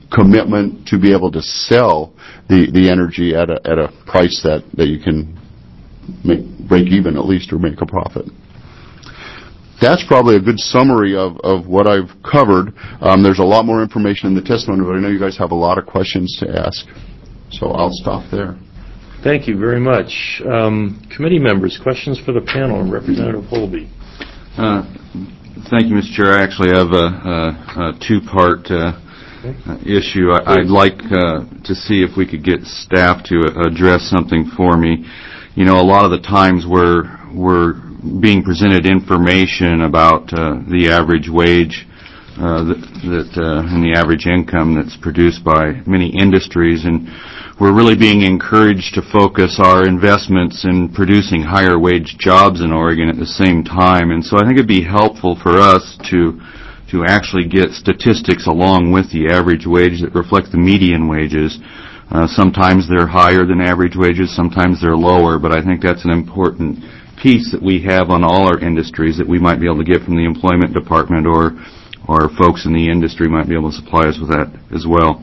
commitment to be able to sell the energy at a price that you can break even at least or make a profit. That's probably a good summary of what I've covered. There's a lot more information in the testimony, but I know you guys have a lot of questions to ask. So I'll stop there. Thank you very much. Committee members, questions for the panel. Representative Holby. Thank you, Mr. Chair. I actually have a two-part issue. I'd like to see if we could get staff to address something for me. You know, a lot of the times we're being presented information about the average wage and the average income that's produced by many industries, and we're really being encouraged to focus our investments in producing higher wage jobs in Oregon at the same time. And so I think it'd be helpful for us to actually get statistics along with the average wage that reflect the median wages. Sometimes they're higher than average wages, sometimes they're lower, but I think that's an important piece that we have on all our industries that we might be able to get from the employment department, or folks in the industry might be able to supply us with that as well.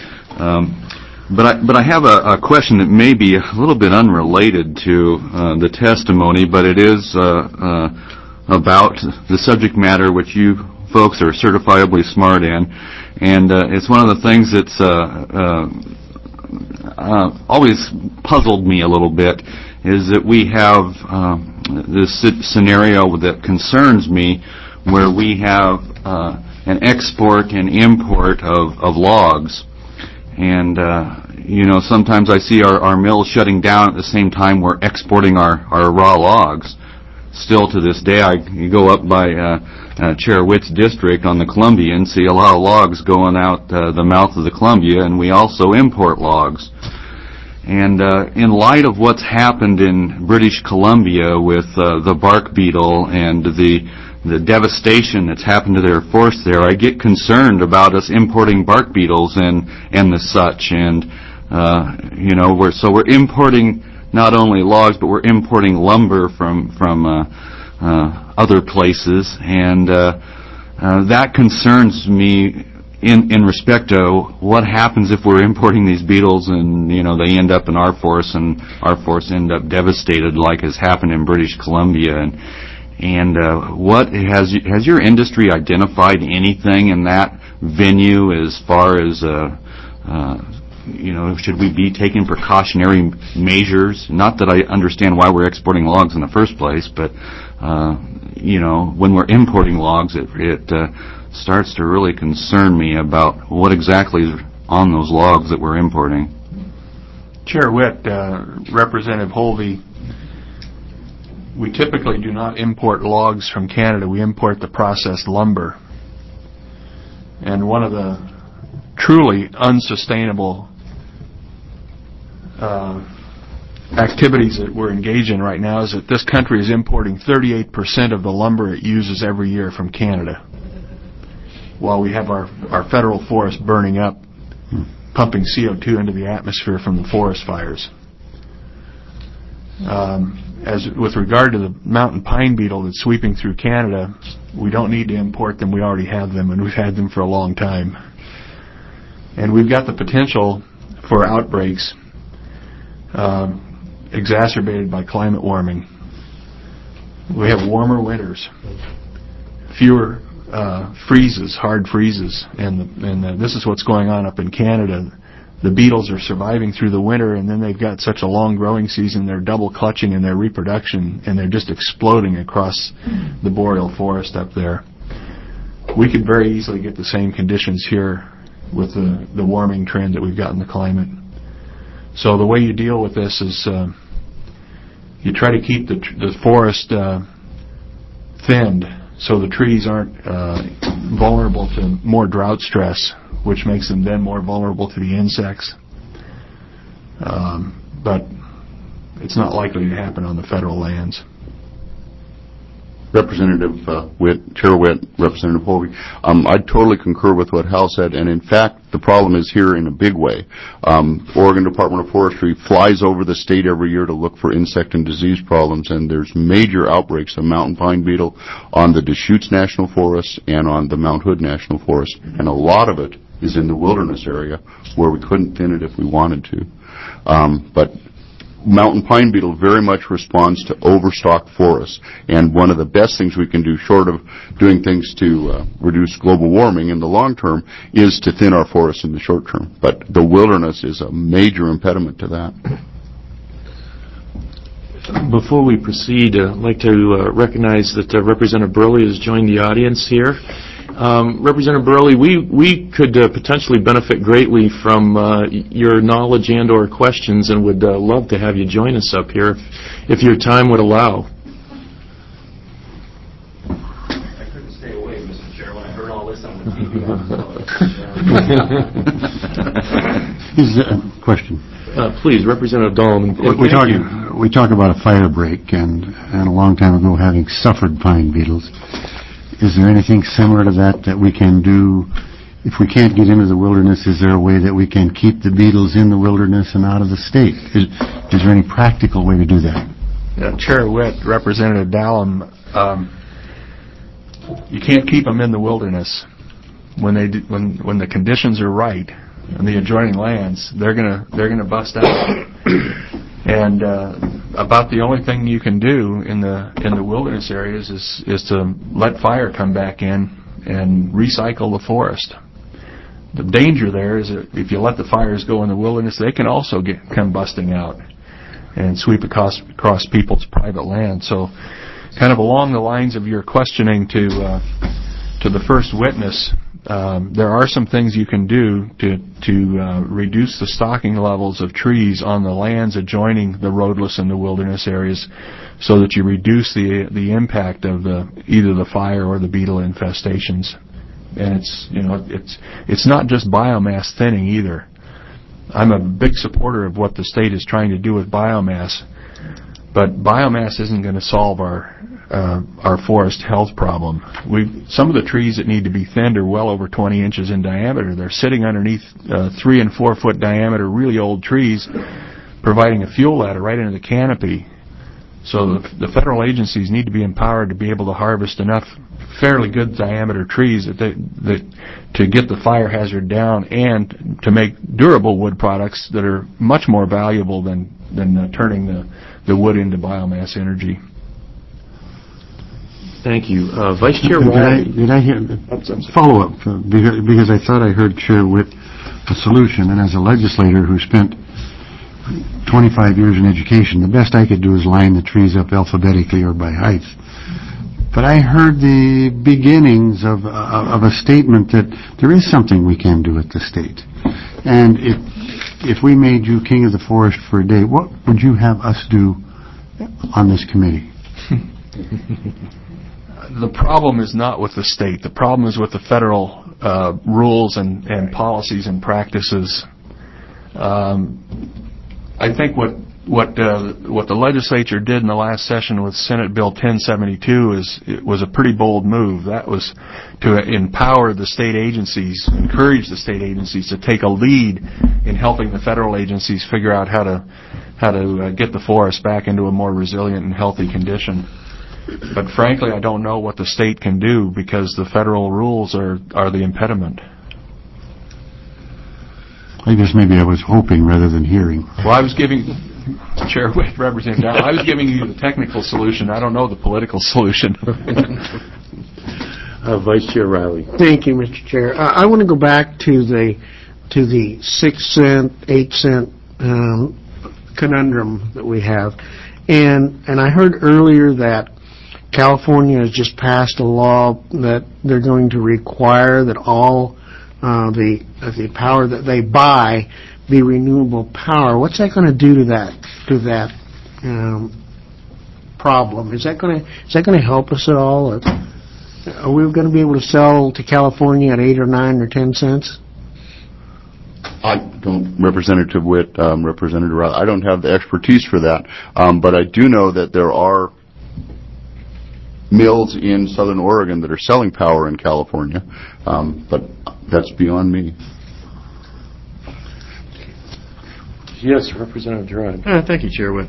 But I have a question that may be a little bit unrelated to the testimony, but it is about the subject matter which you folks are certifiably smart in, and it's one of the things that's always puzzled me a little bit, is that we have this scenario that concerns me, where we have an export and import of logs. And, you know, sometimes I see our mills shutting down at the same time we're exporting our raw logs. Still to this day, you go up by Chair Witt's district on the Columbia and see a lot of logs going out the mouth of the Columbia, and we also import logs. And in light of what's happened in British Columbia with the bark beetle and the devastation that's happened to their forest there, I get concerned about us importing bark beetles and the such. And you know, we're importing not only logs, but we're importing lumber from other places, and that concerns me in respect to what happens if we're importing these beetles and, you know, they end up in our forests and our forests end up devastated like has happened in British Columbia. And what has your industry identified anything in that venue as far as you know, should we be taking precautionary measures? Not that I understand why we're exporting logs in the first place, but you know, when we're importing logs, it starts to really concern me about what exactly is on those logs that we're importing. Chair Witt, Representative Holby, we typically do not import logs from Canada. We import the processed lumber. And one of the truly unsustainable activities that we're engaged in right now is that this country is importing 38% of the lumber it uses every year from Canada, while we have our federal forest burning up, pumping CO2 into the atmosphere from the forest fires. As with regard to the mountain pine beetle that's sweeping through Canada, we don't need to import them. We already have them, and we've had them for a long time. And we've got the potential for outbreaks exacerbated by climate warming. We have warmer winters, fewer freezes, hard freezes, and this is what's going on up in Canada. The beetles are surviving through the winter, and then they've got such a long growing season, they're double clutching in their reproduction, and they're just exploding across the boreal forest up there. We could very easily get the same conditions here with the warming trend that we've got in the climate. So the way you deal with this is you try to keep the forest thinned so the trees aren't vulnerable to more drought stress, which makes them then more vulnerable to the insects. But it's not likely to happen on the federal lands. Representative Witt, Chair Witt, Representative Holby, I totally concur with what Hal said, and in fact, the problem is here in a big way. Oregon Department of Forestry flies over the state every year to look for insect and disease problems, and there's major outbreaks of mountain pine beetle on the Deschutes National Forest and on the Mount Hood National Forest, and a lot of it is in the wilderness area, where we couldn't thin it if we wanted to. But mountain pine beetle very much responds to overstocked forests, and one of the best things we can do, short of doing things to reduce global warming in the long term, is to thin our forests in the short term. But the wilderness is a major impediment to that. Before we proceed, I'd like to recognize that Representative Burley has joined the audience here. Representative Burley, we could potentially benefit greatly from your knowledge and or questions, and would love to have you join us up here if your time would allow. I couldn't stay away, Mr. Chair, when I heard all this on the TV. Here's a question. Please, Representative Dahlman. We talk about a fire break, and a long time ago having suffered pine beetles. Is there anything similar to that we can do? If we can't get into the wilderness, is there a way that we can keep the beetles in the wilderness and out of the state? Is there any practical way to do that? Chair Witt, Representative Dallum, you can't keep them in the wilderness. When the conditions are right on the adjoining lands, they're gonna bust out. And about the only thing you can do in the wilderness areas is to let fire come back in and recycle the forest. The danger there is that if you let the fires go in the wilderness, they can also come busting out and sweep across people's private land. So, kind of along the lines of your questioning to the first witness, there are some things you can do to reduce the stocking levels of trees on the lands adjoining the roadless and the wilderness areas, so that you reduce the impact of either the fire or the beetle infestations. And it's not just biomass thinning either. I'm a big supporter of what the state is trying to do with biomass, but biomass isn't going to solve our forest health problem. Some of the trees that need to be thinned are well over 20 inches in diameter. They're sitting underneath 3 and 4 foot diameter, really old trees, providing a fuel ladder right into the canopy. So the federal agencies need to be empowered to be able to harvest enough fairly good diameter trees that to get the fire hazard down and to make durable wood products that are much more valuable than turning the wood into biomass energy. Thank you. Vice Chair Riley. Did I hear follow-up? Because I thought I heard Chair Witt a solution, and as a legislator who spent 25 years in education, the best I could do is line the trees up alphabetically or by height. But I heard the beginnings of a statement that there is something we can do at the state. And if we made you king of the forest for a day, what would you have us do on this committee? The problem is not with the state. The problem is with the federal rules and policies and practices. I think what the legislature did in the last session with Senate Bill 1072 was a pretty bold move. That was to empower the state agencies, encourage the state agencies to take a lead in helping the federal agencies figure out how to get the forest back into a more resilient and healthy condition. But frankly, I don't know what the state can do because the federal rules are the impediment. I guess maybe I was hoping rather than hearing. Well, I was giving, Chair Representative Dow, I was giving you the technical solution. I don't know the political solution. Vice Chair Riley. Thank you, Mr. Chair. I want to go back to the 6 cent, 8 cent conundrum that we have, and I heard earlier that California has just passed a law that they're going to require that all the power that they buy be renewable power. What's that going to do to that problem? Is that going to help us at all? Are we going to be able to sell to California at 8 or 9 or 10 cents? I don't, Representative Witt, Representative Riley, I don't have the expertise for that, but I do know that there are mills in southern Oregon that are selling power in California, but that's beyond me. Yes, Representative Gerard. Thank you, Chair Witt.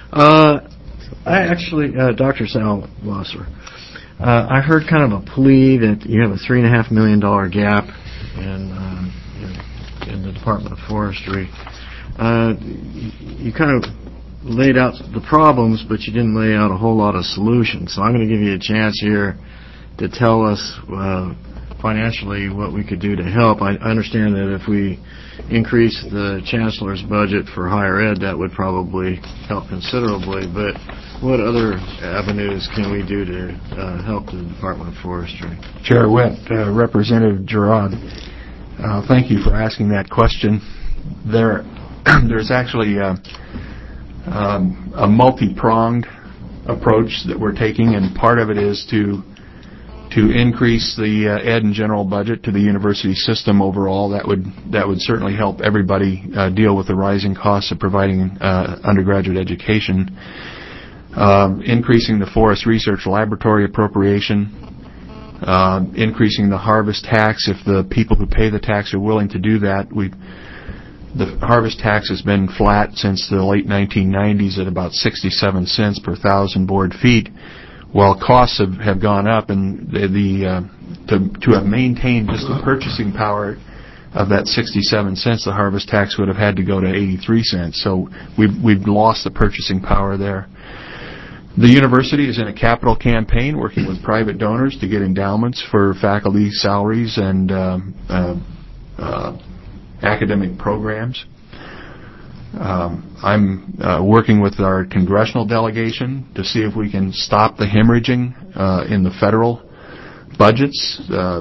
Dr. Sal Losser, I heard kind of a plea that you have a $3.5 million gap in in the Department of Forestry. You kind of laid out the problems, but you didn't lay out a whole lot of solutions. So I'm going to give you a chance here to tell us financially what we could do to help. I understand that if we increase the Chancellor's budget for higher ed, that would probably help considerably, but what other avenues can we do to help the Department of Forestry? Chair Witt, Representative Gerard, thank you for asking that question. There's actually a multi-pronged approach that we're taking, and part of it is to increase the ed and general budget to the university system overall. That would certainly help everybody deal with the rising costs of providing undergraduate education. Increasing the Forest Research Laboratory appropriation, increasing the harvest tax if the people who pay the tax are willing to do that. The harvest tax has been flat since the late 1990s at about 67 cents per 1,000 board feet, while costs have gone up, and to have maintained just the purchasing power of that 67 cents, the harvest tax would have had to go to 83 cents. So we've lost the purchasing power there. The university is in a capital campaign working with private donors to get endowments for faculty salaries and academic programs. I'm working with our congressional delegation to see if we can stop the hemorrhaging in the federal budgets.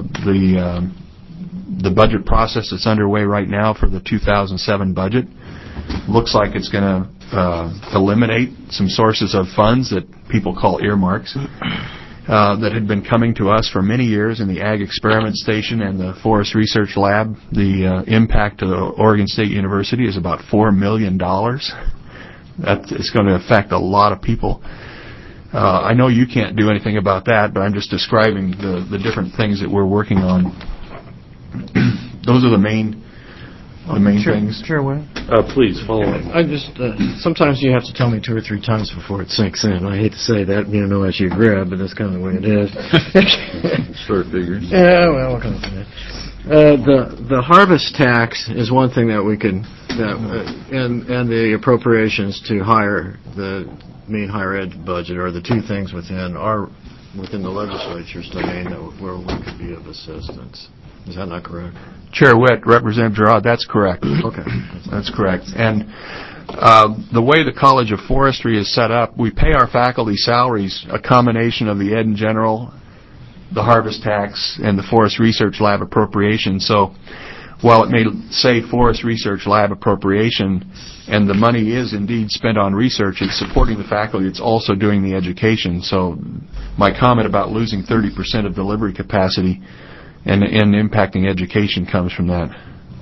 The budget process that's underway right now for the 2007 budget looks like it's going to eliminate some sources of funds that people call earmarks that had been coming to us for many years in the Ag Experiment Station and the Forest Research Lab. The impact to the Oregon State University is about $4 million. That is going to affect a lot of people. I know you can't do anything about that, but I'm just describing the different things that we're working on. Those are the main things. Chair Witt? Please, follow up. I just, sometimes you have to tell me 2 or 3 times before it sinks in. I hate to say that, as you grab, but that's kind of the way it is. Sort of figures. Yeah, well, what can I say? The harvest tax is one thing that we could, and the appropriations to hire the main higher ed budget are the 2 things within the legislature's domain where we could be of assistance. Is that not correct? Chair Witt, Representative Gerard, that's correct. Okay. That's correct. And the way the College of Forestry is set up, we pay our faculty salaries a combination of the ed in general, the harvest tax, and the Forest Research Lab appropriation. So while it may say Forest Research Lab appropriation, and the money is indeed spent on research, it's supporting the faculty, it's also doing the education. So my comment about losing 30% of delivery capacity and impacting education comes from that.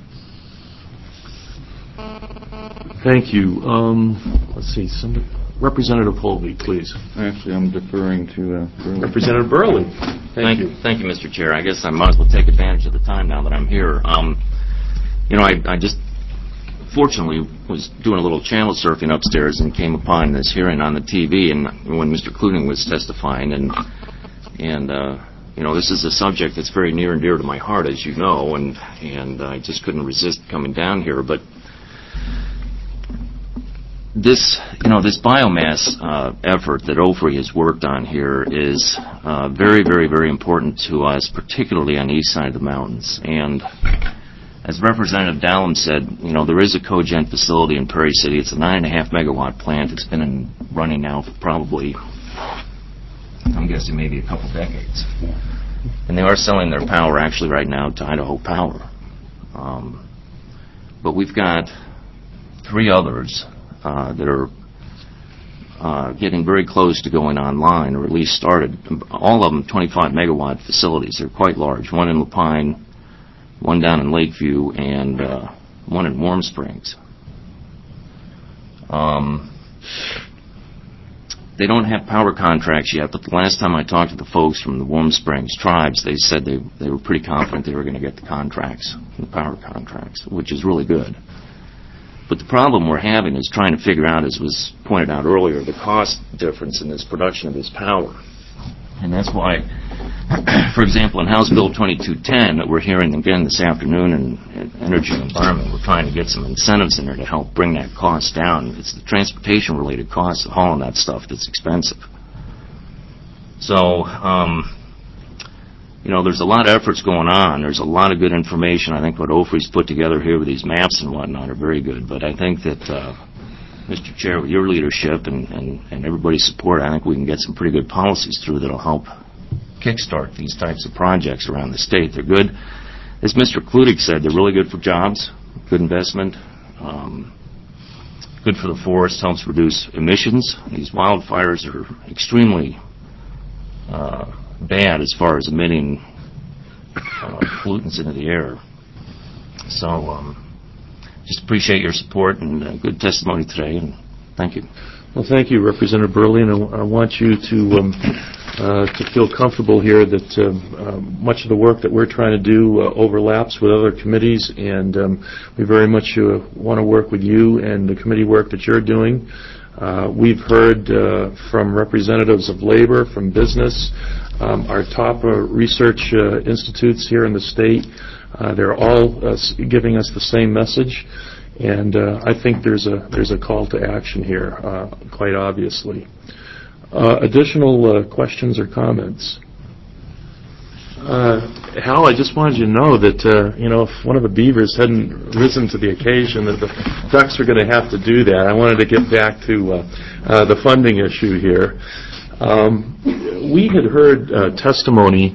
Thank you. Let's see. Representative Holby, please. Actually, I'm deferring to Representative Burley. Thank you, Mr. Chair. I guess I might as well take advantage of the time now that I'm here. I just fortunately was doing a little channel surfing upstairs and came upon this hearing on the TV, and when Mr. Kluting was testifying, and this is a subject that's very near and dear to my heart, as you know, and I just couldn't resist coming down here. But this biomass effort that OFRI has worked on here is very, very, very important to us, particularly on the east side of the mountains. And as Representative Dallum said, there is a cogen facility in Prairie City. It's a 9.5 megawatt plant. It's been running now for probably, I'm guessing, maybe a couple decades. And they are selling their power actually right now to Idaho Power. But we've got 3 others that are getting very close to going online, or at least started. All of them 25 megawatt facilities. They're quite large. One in Lapine, one down in Lakeview, and one in Warm Springs. They don't have power contracts yet, but the last time I talked to the folks from the Warm Springs tribes, they said they were pretty confident they were going to get the contracts, the power contracts, which is really good. But the problem we're having is trying to figure out, as was pointed out earlier, the cost difference in this production of this power. And that's why, for example, in House Bill 2210 that we're hearing again this afternoon Energy and Environment, we're trying to get some incentives in there to help bring that cost down. It's the transportation-related cost of hauling that stuff that's expensive. So, there's a lot of efforts going on. There's a lot of good information. I think what Ofri's put together here with these maps and whatnot are very good. But I think that, Mr. Chair, with your leadership and everybody's support, I think we can get some pretty good policies through that'll help kickstart these types of projects around the state. They're good. As Mr. Kludig said, they're really good for jobs, good investment, good for the forest, helps reduce emissions. These wildfires are extremely bad as far as emitting pollutants into the air. So just appreciate your support and good testimony today, and thank you. Well, thank you, Representative Burley, and I want you to feel comfortable here that much of the work that we're trying to do overlaps with other committees, and we very much want to work with you and the committee work that you're doing. We've heard from representatives of labor, from business, our top research institutes here in the state. They're all giving us the same message, and I think there's a call to action here, quite obviously. Additional questions or comments? Hal, I just wanted you to know that, if one of the beavers hadn't risen to the occasion, that the ducks are going to have to do that. I wanted to get back to the funding issue here. We had heard testimony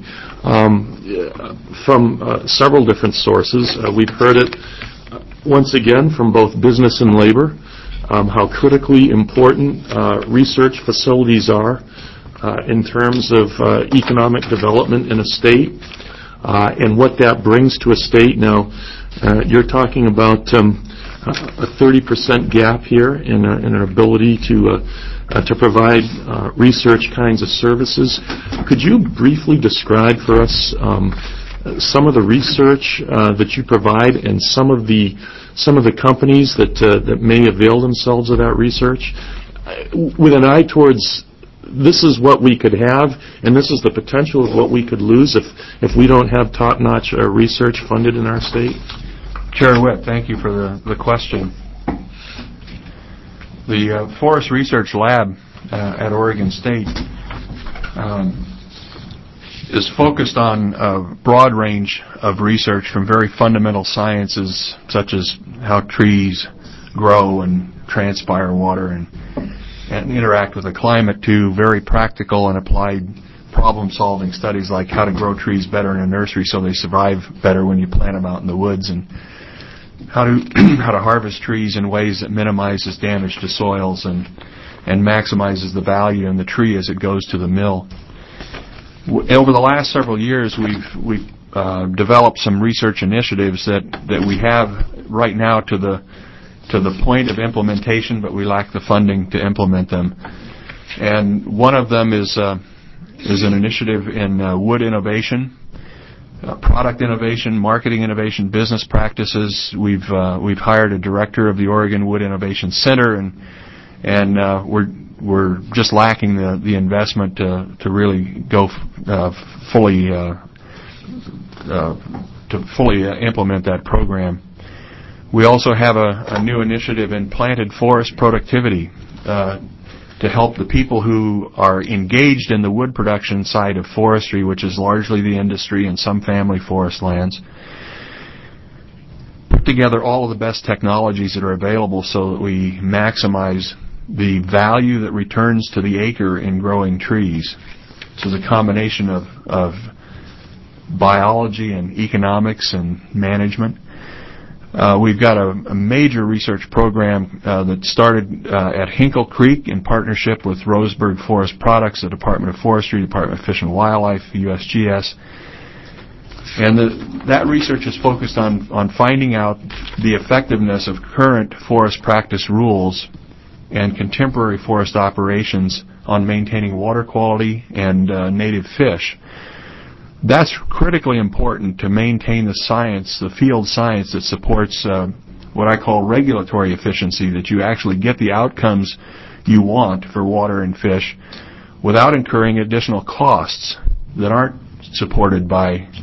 from several different sources. We've heard it, once again, from both business and labor, how critically important research facilities are in terms of economic development in a state and what that brings to a state. Now, you're talking about a 30% gap here in an ability to provide research kinds of services. Could you briefly describe for us some of the research that you provide and some of the companies that may avail themselves of that research, with an eye towards this is what we could have, and this is the potential of what we could lose if we don't have top-notch research funded in our state? Chair Witt, thank you for the question. The Forest Research Lab at Oregon State is focused on a broad range of research, from very fundamental sciences such as how trees grow and transpire water and interact with the climate, to very practical and applied problem-solving studies like how to grow trees better in a nursery so they survive better when you plant them out in the woods, and how to harvest trees in ways that minimizes damage to soils and maximizes the value in the tree as it goes to the mill. Over the last several years, we've developed some research initiatives that we have right now to the point of implementation, but we lack the funding to implement them. And one of them is an initiative in wood innovation, product innovation, marketing innovation, business practices. We've hired a director of the Oregon Wood Innovation Center, and we're just lacking the investment to really go fully implement that program. We also have a new initiative in planted forest productivity to help the people who are engaged in the wood production side of forestry, which is largely the industry and some family forest lands, put together all of the best technologies that are available so that we maximize the value that returns to the acre in growing trees. So it's a combination of biology and economics and management. We've got a major research program that started at Hinkle Creek in partnership with Roseburg Forest Products, the Department of Forestry, Department of Fish and Wildlife, USGS. And that research is focused on finding out the effectiveness of current forest practice rules and contemporary forest operations on maintaining water quality and native fish. That's critically important to maintain the science, the field science that supports what I call regulatory efficiency, that you actually get the outcomes you want for water and fish without incurring additional costs that aren't supported by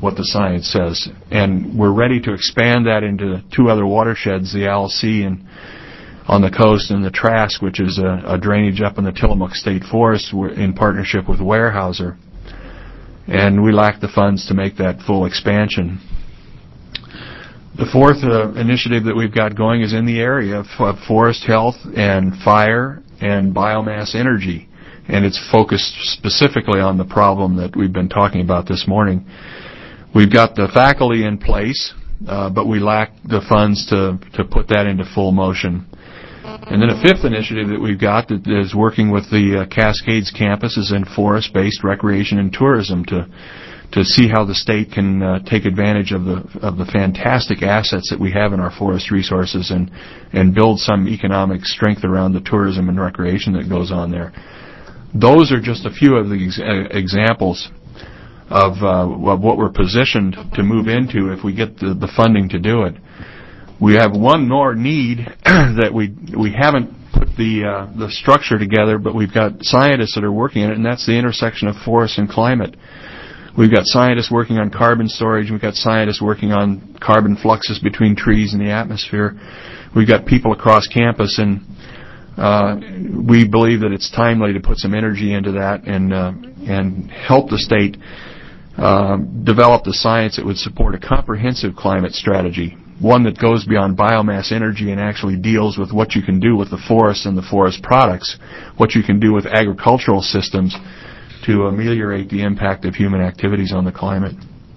what the science says. And we're ready to expand that into 2 other watersheds, the Alsea and on the coast, and the Trask, which is a drainage up in the Tillamook State Forest in partnership with Weyerhaeuser. And we lack the funds to make that full expansion. The 4th initiative that we've got going is in the area of forest health and fire and biomass energy. And it's focused specifically on the problem that we've been talking about this morning. We've got the faculty in place, but we lack the funds to put that into full motion. And then a 5th initiative that we've got that is working with the Cascades campus is in forest-based recreation and tourism to see how the state can take advantage of the fantastic assets that we have in our forest resources and build some economic strength around the tourism and recreation that goes on there. Those are just a few of the examples of what we're positioned to move into if we get the funding to do it. We have one more need that we haven't put the structure together, but we've got scientists that are working on it, and that's the intersection of forest and climate. We've got scientists working on carbon storage. We've got scientists working on carbon fluxes between trees and the atmosphere. We've got people across campus, and we believe that it's timely to put some energy into that and help the state develop the science that would support a comprehensive climate strategy, one that goes beyond biomass energy and actually deals with what you can do with the forest and the forest products, what you can do with agricultural systems to ameliorate the impact of human activities on the climate.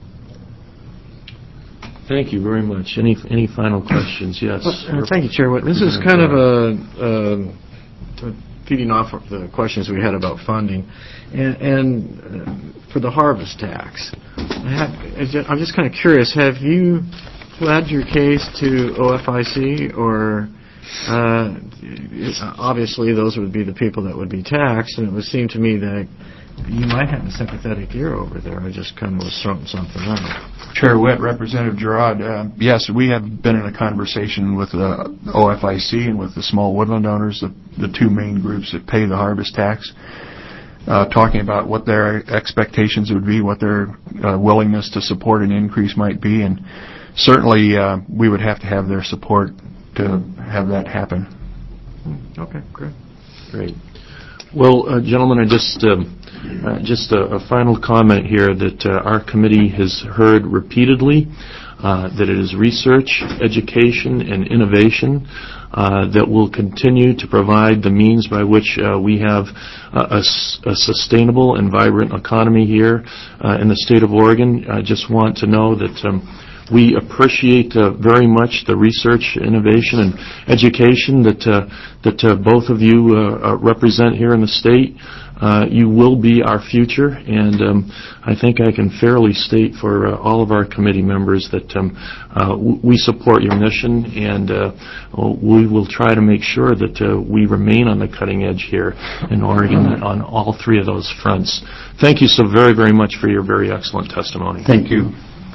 Thank you very much. Any final questions? Yes. Thank you, Chair. This is kind of a feeding off of the questions we had about funding. And for the harvest tax, I'm just kind of curious, have you pled your case to OFIC, or obviously those would be the people that would be taxed, and it would seem to me that you might have a sympathetic ear over there. I just kind of was throwing something out. Chair Witt, Representative Gerard, yes, we have been in a conversation with OFIC and with the small woodland owners, the 2 main groups that pay the harvest tax, talking about what their expectations would be, what their willingness to support an increase might be, and certainly we would have to have their support to have that happen. Okay, great. Well, gentlemen, I just a final comment here that our committee has heard repeatedly that it is research, education, and innovation that will continue to provide the means by which we have a sustainable and vibrant economy here in the state of Oregon. I just want to know that we appreciate very much the research, innovation, and education that both of you represent here in the state. You will be our future, and I think I can fairly state for all of our committee members that we support your mission, and we will try to make sure that we remain on the cutting edge here in Oregon on all 3 of those fronts. Thank you so very, very much for your very excellent testimony. Thank you.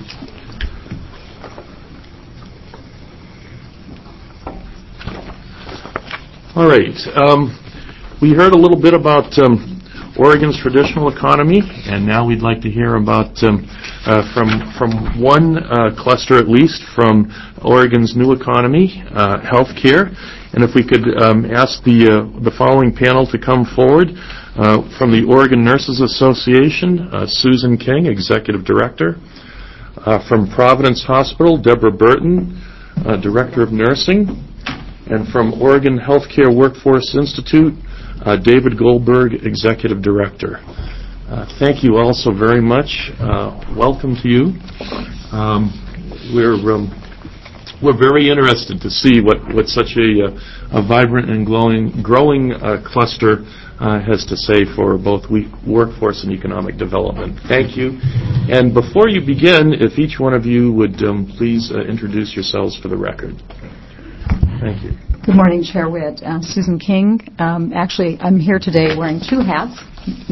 All right. We heard a little bit about Oregon's traditional economy, and now we'd like to hear about from one cluster at least from Oregon's new economy, healthcare. And if we could ask the following panel to come forward. From the Oregon Nurses Association, Susan King, Executive Director. From Providence Hospital, Deborah Burton, Director of Nursing. And from Oregon Healthcare Workforce Institute, David Goldberg, Executive Director. Thank you all so very much. Welcome to you. We're very interested to see what such a vibrant and growing cluster has to say for both workforce and economic development. Thank you. And before you begin, if each one of you would please introduce yourselves for the record. Thank you. Good morning, Chair Witt. Susan King. Actually, I'm here today wearing 3 hats.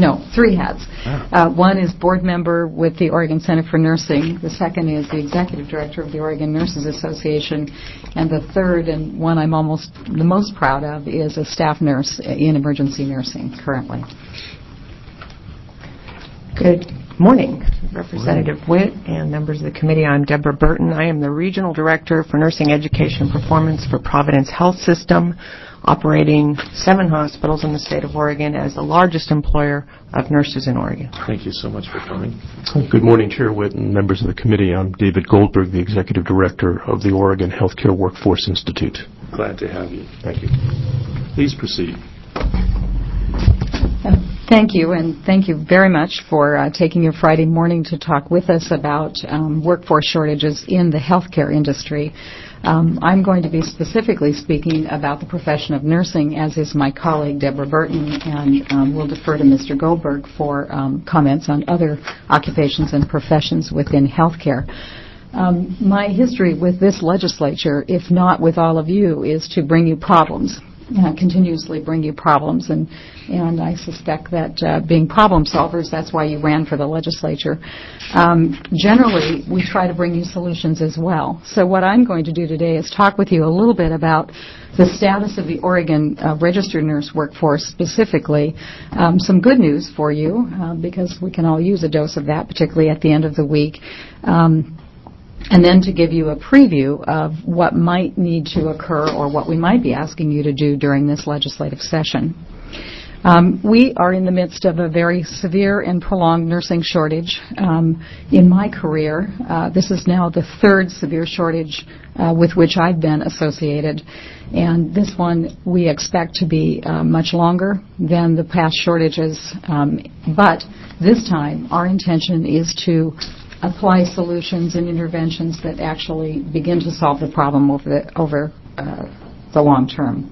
One is board member with the Oregon Center for Nursing. The second is the executive director of the Oregon Nurses Association. And the third, and one I'm almost the most proud of, is a staff nurse in emergency nursing currently. Morning, Representative Witt and members of the committee. I'm Deborah Burton. I am the Regional Director for Nursing Education and Performance for Providence Health System, operating 7 hospitals in the state of Oregon as the largest employer of nurses in Oregon. Thank you so much for coming. Good morning, Chair Witt and members of the committee. I'm David Goldberg, the Executive Director of the Oregon Healthcare Workforce Institute. Glad to have you. Thank you. Please proceed. Thank you, and thank you very much for taking your Friday morning to talk with us about workforce shortages in the healthcare industry. I'm going to be specifically speaking about the profession of nursing, as is my colleague Deborah Burton, and we'll defer to Mr. Goldberg for comments on other occupations and professions within healthcare. My history with this legislature, if not with all of you, is to bring you problems. Continuously bring you problems, and I suspect that being problem solvers, that's why you ran for the legislature. Generally, we try to bring you solutions as well. So what I'm going to do today is talk with you a little bit about the status of the Oregon registered nurse workforce specifically. Some good news for you, because we can all use a dose of that, particularly at the end of the week. And then to give you a preview of what might need to occur or what we might be asking you to do during this legislative session. We are in the midst of a very severe and prolonged nursing shortage. In my career, this is now the 3rd severe shortage with which I've been associated. And this one we expect to be much longer than the past shortages. But this time, our intention is to apply solutions and interventions that actually begin to solve the problem over the long term.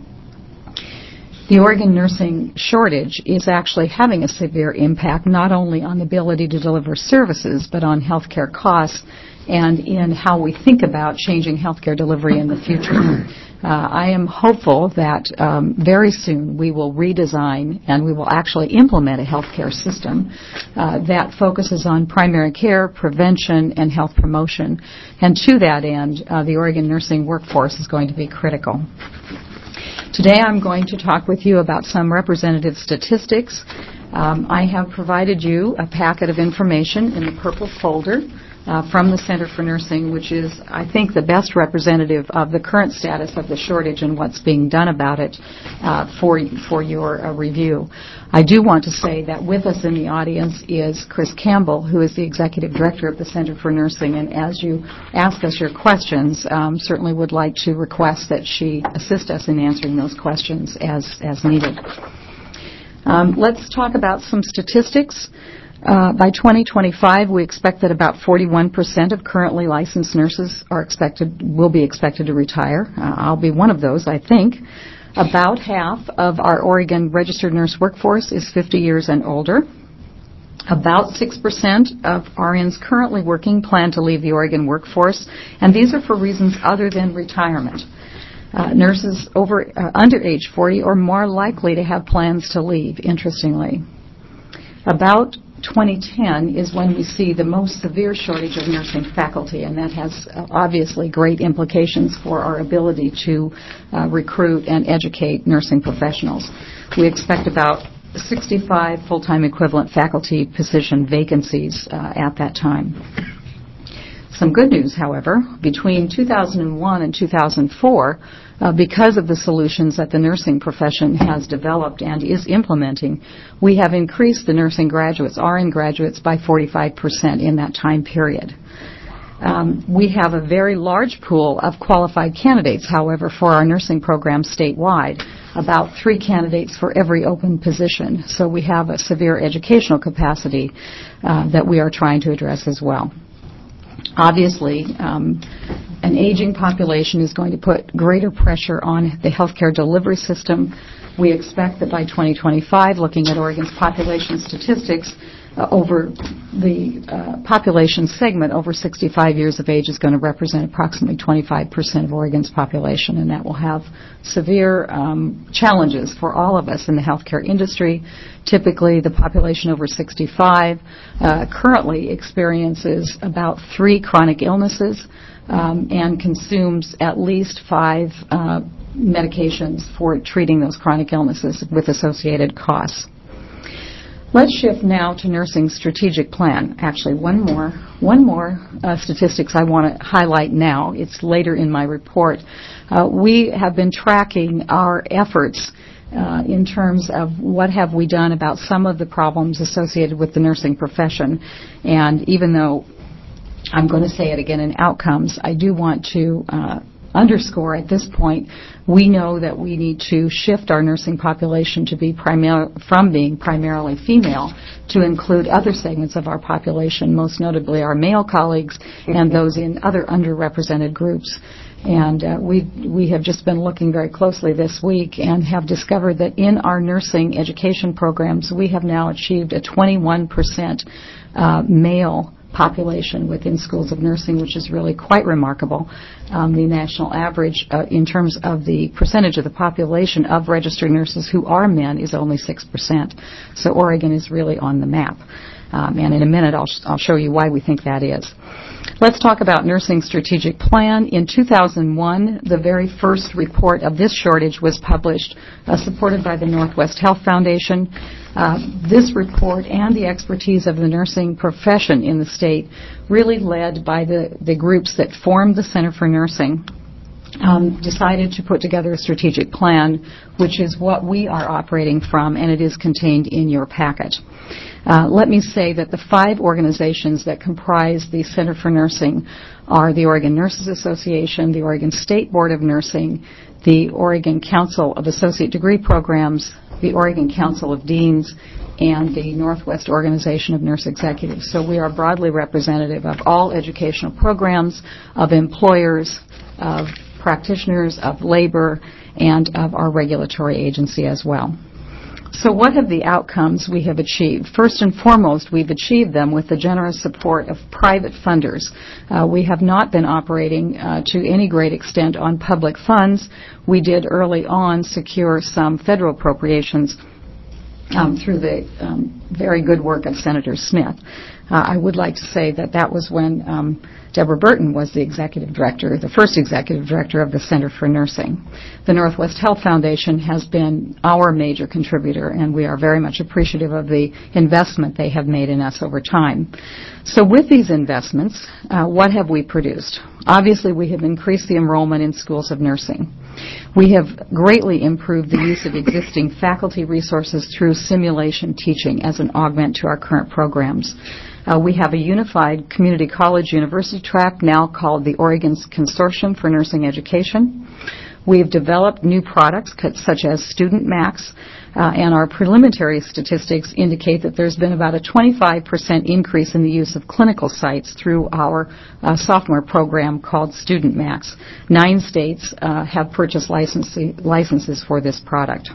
The Oregon nursing shortage is actually having a severe impact not only on the ability to deliver services, but on healthcare costs and in how we think about changing healthcare delivery in the future. I am hopeful that very soon we will redesign and we will actually implement a healthcare system that focuses on primary care, prevention, and health promotion. And to that end, the Oregon nursing workforce is going to be critical. Today I'm going to talk with you about some representative statistics. I have provided you a packet of information in the purple folder from the Center for Nursing, which is, I think, the best representative of the current status of the shortage and what's being done about it for your review. I do want to say that with us in the audience is Chris Campbell, who is the Executive Director of the Center for Nursing, and as you ask us your questions, certainly would like to request that she assist us in answering those questions as needed. Let's talk about some statistics. By 2025, we expect that about 41% of currently licensed nurses will be expected to retire. I'll be one of those, I think. About half of our Oregon registered nurse workforce is 50 years and older. About 6% of RNs currently working plan to leave the Oregon workforce, and these are for reasons other than retirement. Nurses under age 40 are more likely to have plans to leave, interestingly. About 2010 is when we see the most severe shortage of nursing faculty, and that has obviously great implications for our ability to recruit and educate nursing professionals. We expect about 65 full-time equivalent faculty position vacancies at that time. Some good news, however, between 2001 and 2004, because of the solutions that the nursing profession has developed and is implementing, we have increased the nursing graduates, RN graduates, by 45% in that time period. We have a very large pool of qualified candidates, however, for our nursing program statewide, about 3 candidates for every open position. So we have a severe educational capacity that we are trying to address as well. Obviously, an aging population is going to put greater pressure on the healthcare delivery system. We expect that by 2025, looking at Oregon's population statistics, over the population segment over 65 years of age is going to represent approximately 25% of Oregon's population, and that will have severe challenges for all of us in the healthcare industry. Typically, the population over 65 currently experiences about 3 chronic illnesses and consumes at least 5 medications for treating those chronic illnesses with associated costs. Let's shift now to nursing strategic plan. Actually, one more statistics I want to highlight now. It's later in my report. We have been tracking our efforts in terms of what have we done about some of the problems associated with the nursing profession. And even though I'm going to say it again in outcomes, I do want to underscore at this point, we know that we need to shift our nursing population to be from being primarily female to include other segments of our population, most notably our male colleagues and those in other underrepresented groups. And we have just been looking very closely this week and have discovered that in our nursing education programs, we have now achieved a 21% male population within schools of nursing, which is really quite remarkable. The national average in terms of the percentage of the population of registered nurses who are men is only 6%. So Oregon is really on the map. And in a minute, I'll show you why we think that is. Let's talk about nursing strategic plan. In 2001, the very first report of this shortage was published, supported by the Northwest Health Foundation. This report and the expertise of the nursing profession in the state, really led by the groups that formed the Center for Nursing, decided to put together a strategic plan, which is what we are operating from, and it is contained in your packet. Let me say that the 5 organizations that comprise the Center for Nursing are the Oregon Nurses Association, the Oregon State Board of Nursing, the Oregon Council of Associate Degree Programs, the Oregon Council of Deans, and the Northwest Organization of Nurse Executives. So we are broadly representative of all educational programs, of employers, of practitioners, of labor, and of our regulatory agency as well. So what have the outcomes we have achieved? First and foremost, we've achieved them with the generous support of private funders. We have not been operating to any great extent on public funds. We did early on secure some federal appropriations through the very good work of Senator Smith. I would like to say that that was when Deborah Burton was the executive director, the first executive director of the Center for Nursing. The Northwest Health Foundation has been our major contributor, and we are very much appreciative of the investment they have made in us over time. So with these investments, what have we produced? Obviously, we have increased the enrollment in schools of nursing. We have greatly improved the use of existing faculty resources through simulation teaching as an augment to our current programs. We have a unified community college university track now called the Oregon Consortium for Nursing Education. We have developed new products such as Student Max, and our preliminary statistics indicate that there's been about a 25% increase in the use of clinical sites through our sophomore program called Student Max. 9 states have purchased licenses for this product.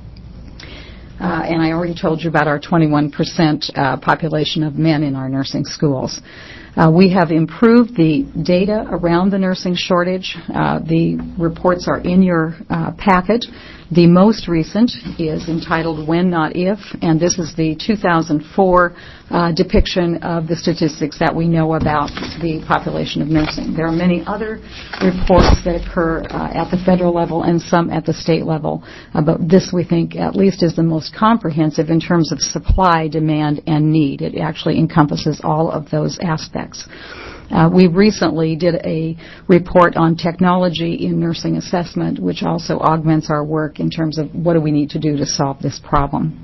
And I already told you about our 21% population of men in our nursing schools. We have improved the data around the nursing shortage. The reports are in your packet. The most recent is entitled When Not If, and this is the 2004 depiction of the statistics that we know about the population of nursing. There are many other reports that occur at the federal level and some at the state level, but this we think at least is the most comprehensive in terms of supply, demand, and need. It actually encompasses all of those aspects. We recently did a report on technology in nursing assessment, which also augments our work in terms of what do we need to do to solve this problem.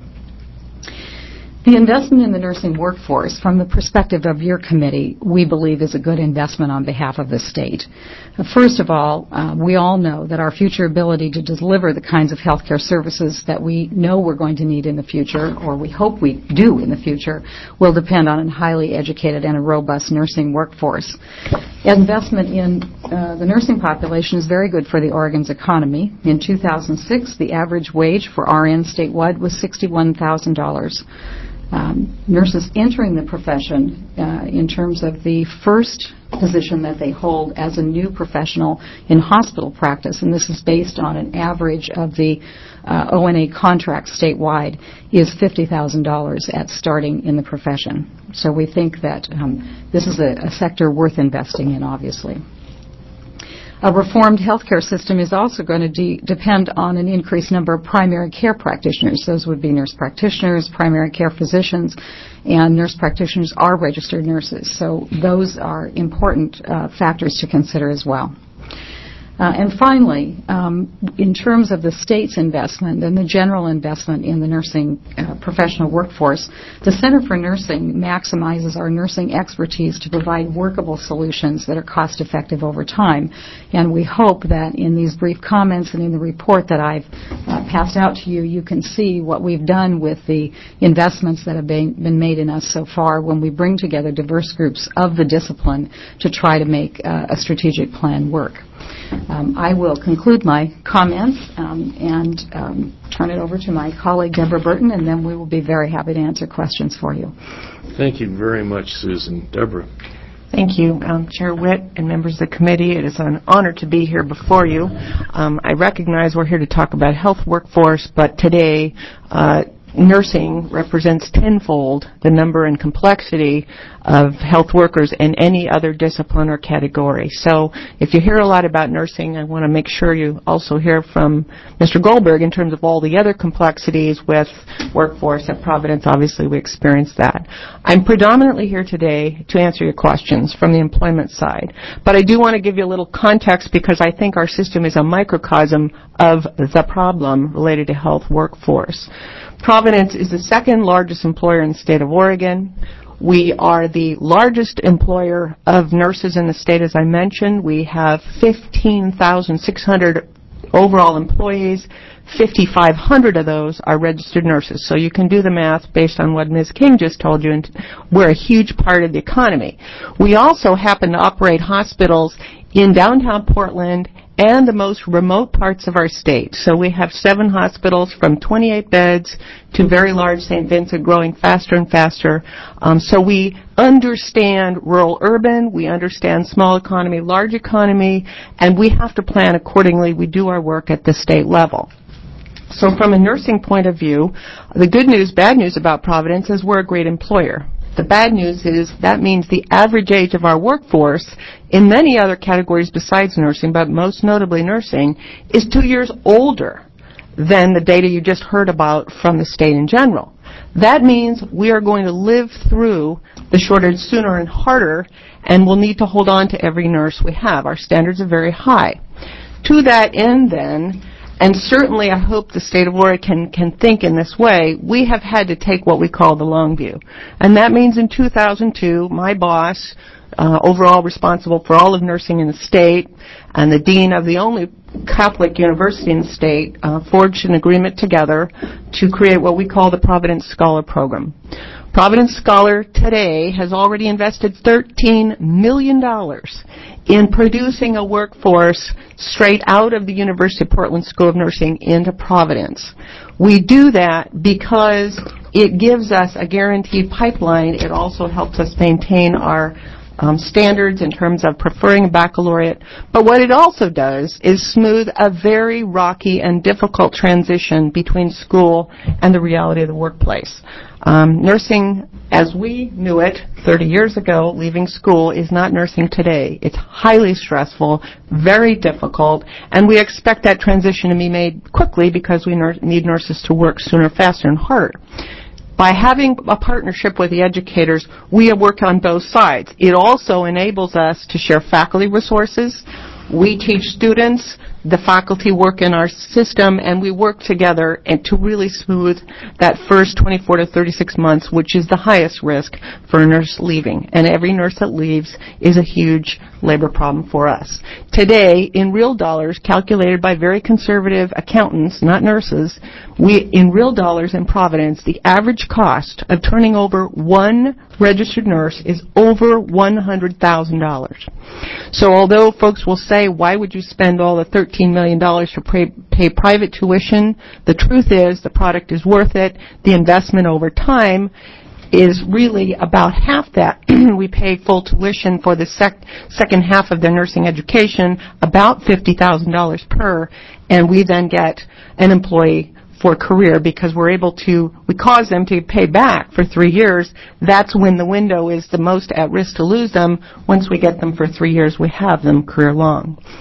The investment in the nursing workforce, from the perspective of your committee, we believe is a good investment on behalf of the state. First of all, we all know that our future ability to deliver the kinds of health care services that we know we're going to need in the future, or we hope we do in the future, will depend on a highly educated and a robust nursing workforce. Investment in the nursing population is very good for the Oregon's economy. In 2006, the average wage for RN statewide was $61,000. Nurses entering the profession in terms of the first position that they hold as a new professional in hospital practice, and this is based on an average of the ONA contract statewide, is $50,000 at starting in the profession. So we think that this is a sector worth investing in, obviously. A reformed healthcare system is also going to depend on an increased number of primary care practitioners. Those would be nurse practitioners, primary care physicians, and nurse practitioners are registered nurses. So those are important factors to consider as well. And finally, in terms of the state's investment and the general investment in the nursing professional workforce, the Center for Nursing maximizes our nursing expertise to provide workable solutions that are cost-effective over time. And we hope that in these brief comments and in the report that I've passed out to you, you can see what we've done with the investments that have been made in us so far when we bring together diverse groups of the discipline to try to make a strategic plan work. I will conclude my comments and turn it over to my colleague, Deborah Burton, and then we will be very happy to answer questions for you. Thank you very much, Susan. Deborah. Thank you, Chair Witt and members of the committee. It is an honor to be here before you. I recognize we're here to talk about health workforce, but today nursing represents tenfold the number and complexity of health workers in any other discipline or category. So if you hear a lot about nursing, I want to make sure you also hear from Mr. Goldberg in terms of all the other complexities with workforce at Providence. Obviously, we experience that. I'm predominantly here today to answer your questions from the employment side, but I do want to give you a little context because I think our system is a microcosm of the problem related to health workforce. Providence is the second largest employer in the state of Oregon. We are the largest employer of nurses in the state, as I mentioned. We have 15,600 overall employees. 5,500 of those are registered nurses. So you can do the math based on what Ms. King just told you, and we're a huge part of the economy. We also happen to operate hospitals in downtown Portland and the most remote parts of our state. So we have 7 hospitals from 28 beds to very large St. Vincent, growing faster and faster. So we understand rural-urban, we understand small economy, large economy, and we have to plan accordingly. We do our work at the state level. So from a nursing point of view, the good news, bad news about Providence is we're a great employer. The bad news is that means the average age of our workforce in many other categories besides nursing, but most notably nursing, is 2 years older than the data you just heard about from the state in general. That means we are going to live through the shortage sooner and harder, and we'll need to hold on to every nurse we have. Our standards are very high. To that end, then, and certainly I hope the state of Oregon can think in this way, we have had to take what we call the long view. And that means in 2002, my boss, overall responsible for all of nursing in the state, and the dean of the only Catholic university in the state, forged an agreement together to create what we call the Providence Scholar Program. Providence Scholar today has already invested $13 million in producing a workforce straight out of the University of Portland School of Nursing into Providence. We do that because it gives us a guaranteed pipeline. It also helps us maintain our standards in terms of preferring a baccalaureate. But what it also does is smooth a very rocky and difficult transition between school and the reality of the workplace. Nursing, as we knew it 30 years ago, leaving school, is not nursing today. It's highly stressful, very difficult, and we expect that transition to be made quickly because we need nurses to work sooner, faster, and harder. By having a partnership with the educators, we have worked on both sides. It also enables us to share faculty resources. We teach students, the faculty work in our system, and we work together and to really smooth that first 24 to 36 months, which is the highest risk for a nurse leaving. And every nurse that leaves is a huge labor problem for us. Today, in real dollars, calculated by very conservative accountants, not nurses, in real dollars in Providence, the average cost of turning over one registered nurse is over $100,000. So although folks will say, why would you spend all the $13 million to pay private tuition, the truth is the product is worth it. The investment over time is really about half that. We pay full tuition for the second half of their nursing education, about $50,000 per, and we then get an employee for a career because we cause them to pay back for 3 years. That's when the window is the most at risk to lose them. Once we get them for 3 years, we have them career long.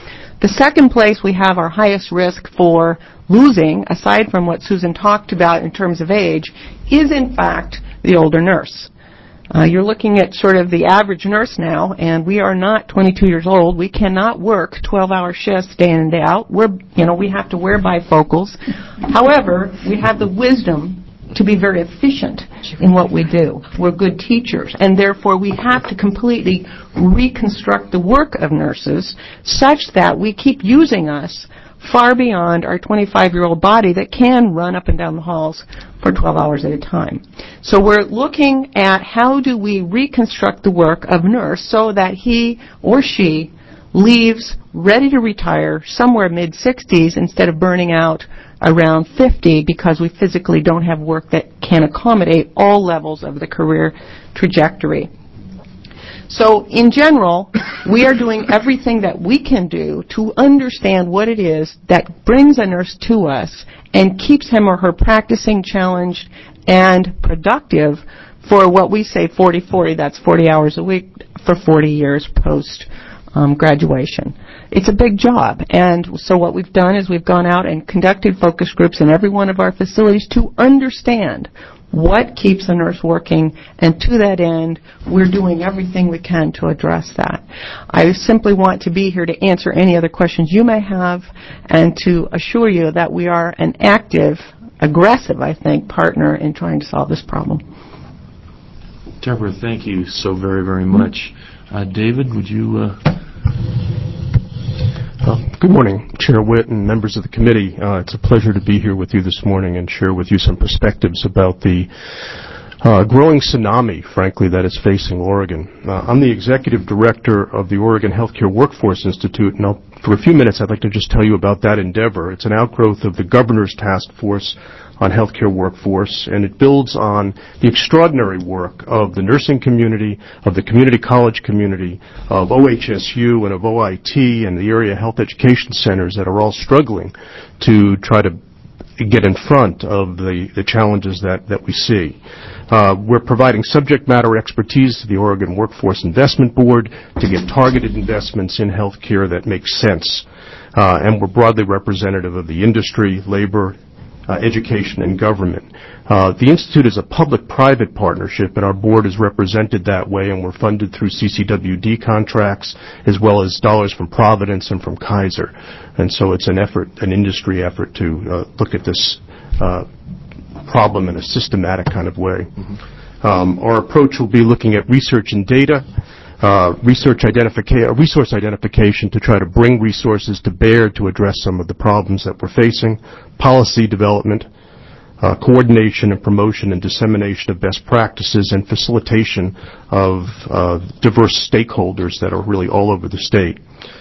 The second place we have our highest risk for losing, aside from what Susan talked about in terms of age, is in fact the older nurse. You're looking at sort of the average nurse now, and we are not 22 years old. We cannot work 12-hour shifts day in and day out. We have to wear bifocals. However, we have the wisdom to be very efficient in what we do. We're good teachers, and therefore we have to completely reconstruct the work of nurses such that we keep using us far beyond our 25-year-old body that can run up and down the halls for 12 hours at a time. So we're looking at how do we reconstruct the work of nurse so that he or she leaves ready to retire somewhere mid-60s instead of burning out around 50 because we physically don't have work that can accommodate all levels of the career trajectory. So in general, we are doing everything that we can do to understand what it is that brings a nurse to us and keeps him or her practicing, challenged, and productive for what we say 40-40, that's 40 hours a week for 40 years post graduation. It's a big job, and so what we've done is we've gone out and conducted focus groups in every one of our facilities to understand what keeps a nurse working, and to that end, we're doing everything we can to address that. I simply want to be here to answer any other questions you may have and to assure you that we are an active, aggressive, I think, partner in trying to solve this problem. Deborah, thank you so very, very much. David, would you... Good morning, Chair Witt and members of the committee. It's a pleasure to be here with you this morning and share with you some perspectives about the growing tsunami, frankly, that is facing Oregon. I'm the executive director of the Oregon Healthcare Workforce Institute, and for a few minutes I'd like to just tell you about that endeavor. It's an outgrowth of the Governor's Task Force on Healthcare Workforce, and it builds on the extraordinary work of the nursing community, of the community college community, of OHSU and of OIT and the area health education centers that are all struggling to try to get in front of the challenges that we see. We're providing subject matter expertise to the Oregon Workforce Investment Board to get targeted investments in healthcare that make sense. And we're broadly representative of the industry, labor, education, and government. The Institute is a public-private partnership, and our board is represented that way, and we're funded through CCWD contracts, as well as dollars from Providence and from Kaiser. And so it's an effort, an industry effort to look at this problem in a systematic kind of way. Our approach will be looking at research and data, resource identification to try to bring resources to bear to address some of the problems that we're facing, policy development, coordination and promotion and dissemination of best practices, and facilitation of diverse stakeholders that are really all over the state.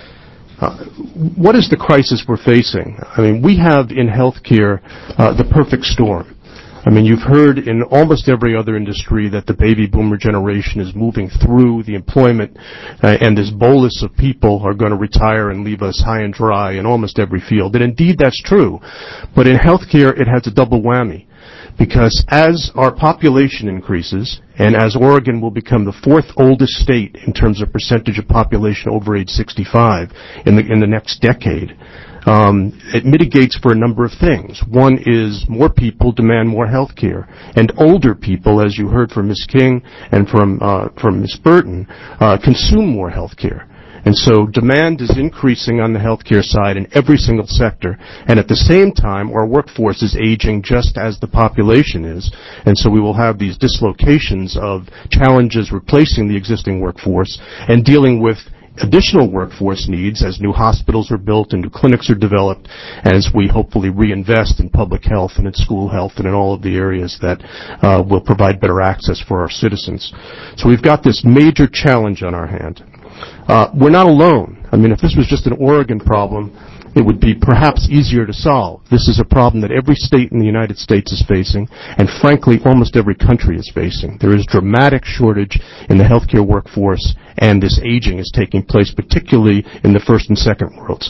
What is the crisis we're facing? I mean, we have in healthcare the perfect storm. I mean, you've heard in almost every other industry that the baby boomer generation is moving through the employment, and this bolus of people are going to retire and leave us high and dry in almost every field. And indeed, that's true. But in healthcare, it has a double whammy. Because as our population increases, and as Oregon will become the fourth oldest state in terms of percentage of population over age 65 in the next decade, it mitigates for a number of things. One is more people demand more health care, and older people, as you heard from Ms. King and from Ms. Burton, consume more health care. And so demand is increasing on the healthcare side in every single sector, and at the same time, our workforce is aging just as the population is, and so we will have these dislocations of challenges replacing the existing workforce and dealing with additional workforce needs as new hospitals are built and new clinics are developed, and as we hopefully reinvest in public health and in school health and in all of the areas that will provide better access for our citizens. So we've got this major challenge on our hand. We're not alone. I mean, if this was just an Oregon problem, it would be perhaps easier to solve. This is a problem that every state in the United States is facing, and frankly, almost every country is facing. There is dramatic shortage in the healthcare workforce, and this aging is taking place, particularly in the first and second worlds.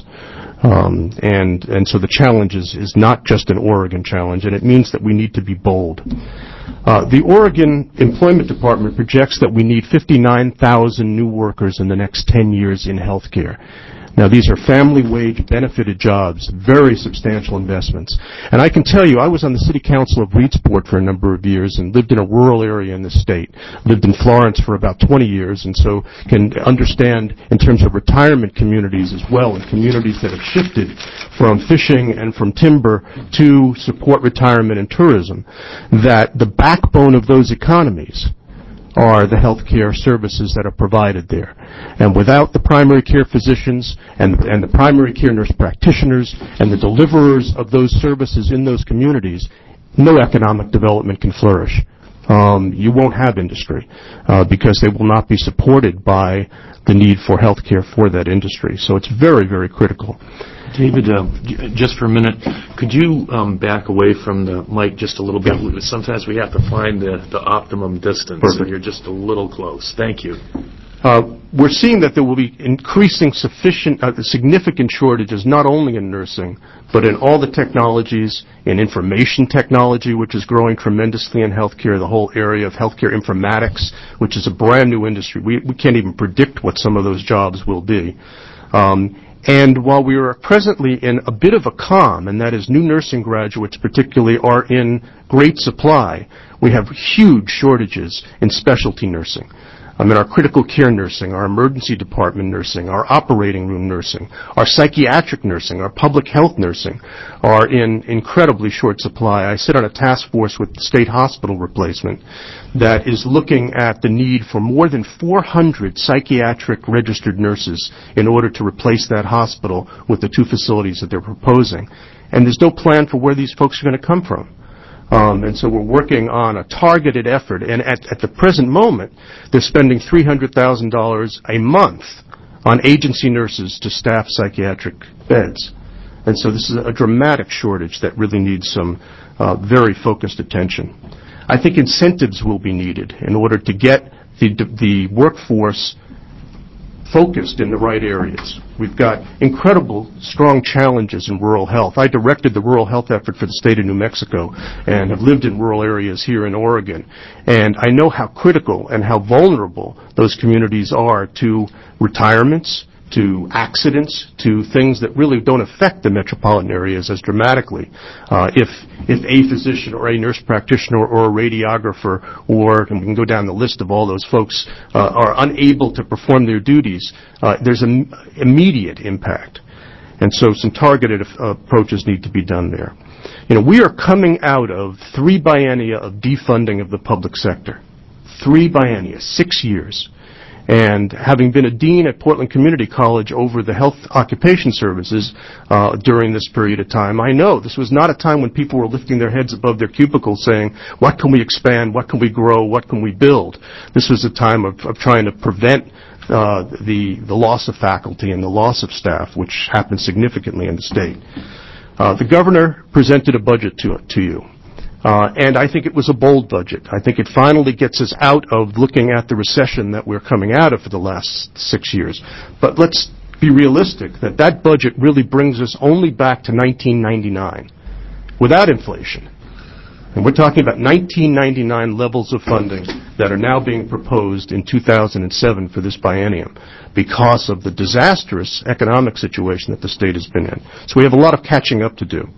And so the challenge is not just an Oregon challenge, and it means that we need to be bold. The Oregon Employment Department projects that we need 59,000 new workers in the next 10 years in healthcare. Now, these are family wage benefited jobs, very substantial investments. And I can tell you, I was on the city council of Reedsport for a number of years and lived in a rural area in this state. Lived in Florence for about 20 years, and so can understand in terms of retirement communities as well, and communities that have shifted from fishing and from timber to support retirement and tourism, that the backbone of those economies are the healthcare services that are provided there. And without the primary care physicians and the primary care nurse practitioners and the deliverers of those services in those communities, no economic development can flourish. You won't have industry because they will not be supported by the need for healthcare for that industry. So it's very, very critical. David, just for a minute, could you back away from the mic just a little bit? Yeah. Sometimes we have to find the optimum distance. Perfect. So you're just a little close. Thank you. We're seeing that there will be increasing significant shortages not only in nursing, but in all the technologies, in information technology, which is growing tremendously in healthcare, the whole area of healthcare informatics, which is a brand new industry. We can't even predict what some of those jobs will be. And while we are presently in a bit of a calm, and that is new nursing graduates particularly are in great supply, we have huge shortages in specialty nursing. In our critical care nursing, our emergency department nursing, our operating room nursing, our psychiatric nursing, our public health nursing are in incredibly short supply. I sit on a task force with the state hospital replacement that is looking at the need for more than 400 psychiatric registered nurses in order to replace that hospital with the 2 facilities that they're proposing. And there's no plan for where these folks are going to come from. And so we're working on a targeted effort. And at the present moment, they're spending $300,000 a month on agency nurses to staff psychiatric beds. And so this is a dramatic shortage that really needs some very focused attention. I think incentives will be needed in order to get the workforce focused in the right areas. We've got incredible, strong challenges in rural health. I directed the rural health effort for the state of New Mexico and have lived in rural areas here in Oregon. And I know how critical and how vulnerable those communities are to retirements, to accidents, to things that really don't affect the metropolitan areas as dramatically. If a physician or a nurse practitioner or a radiographer or, and we can go down the list of all those folks, are unable to perform their duties, there's an immediate impact. And so some targeted approaches need to be done there. We are coming out of 3 biennia of defunding of the public sector. 3 biennia, 6 years. And having been a dean at Portland Community College over the health occupation services during this period of time, I know this was not a time when people were lifting their heads above their cubicles saying, what can we expand, what can we grow, what can we build? This was a time of trying to prevent the loss of faculty and the loss of staff, which happened significantly in the state. The governor presented a budget to you. And I think it was a bold budget. I think it finally gets us out of looking at the recession that we're coming out of for the last 6 years. But let's be realistic that that budget really brings us only back to 1999 without inflation. And we're talking about 1999 levels of funding that are now being proposed in 2007 for this biennium because of the disastrous economic situation that the state has been in. So we have a lot of catching up to do.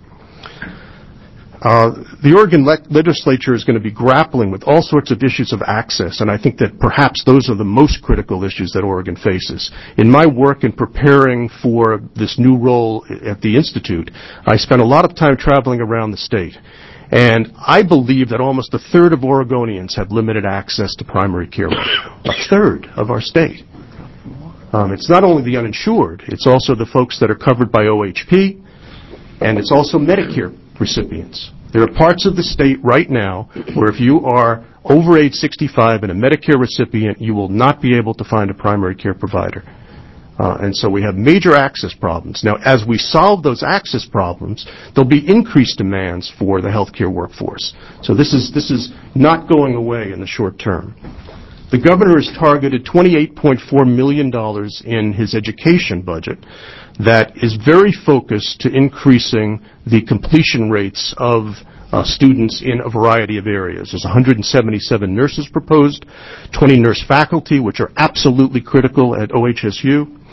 The Oregon legislature is going to be grappling with all sorts of issues of access, and I think that perhaps those are the most critical issues that Oregon faces. In my work in preparing for this new role at the Institute, I spent a lot of time traveling around the state, and I believe that almost a third of Oregonians have limited access to primary care. A third of our state. It's not only the uninsured, it's also the folks that are covered by OHP, and it's also Medicare recipients. There are parts of the state right now where if you are over age 65 and a Medicare recipient, you will not be able to find a primary care provider. And so we have major access problems. Now, as we solve those access problems, there'll be increased demands for the healthcare workforce. So this is not going away in the short term. The governor has targeted $28.4 million in his education budget that is very focused to increasing the completion rates of students in a variety of areas. There's 177 nurses proposed, 20 nurse faculty, which are absolutely critical at OHSU,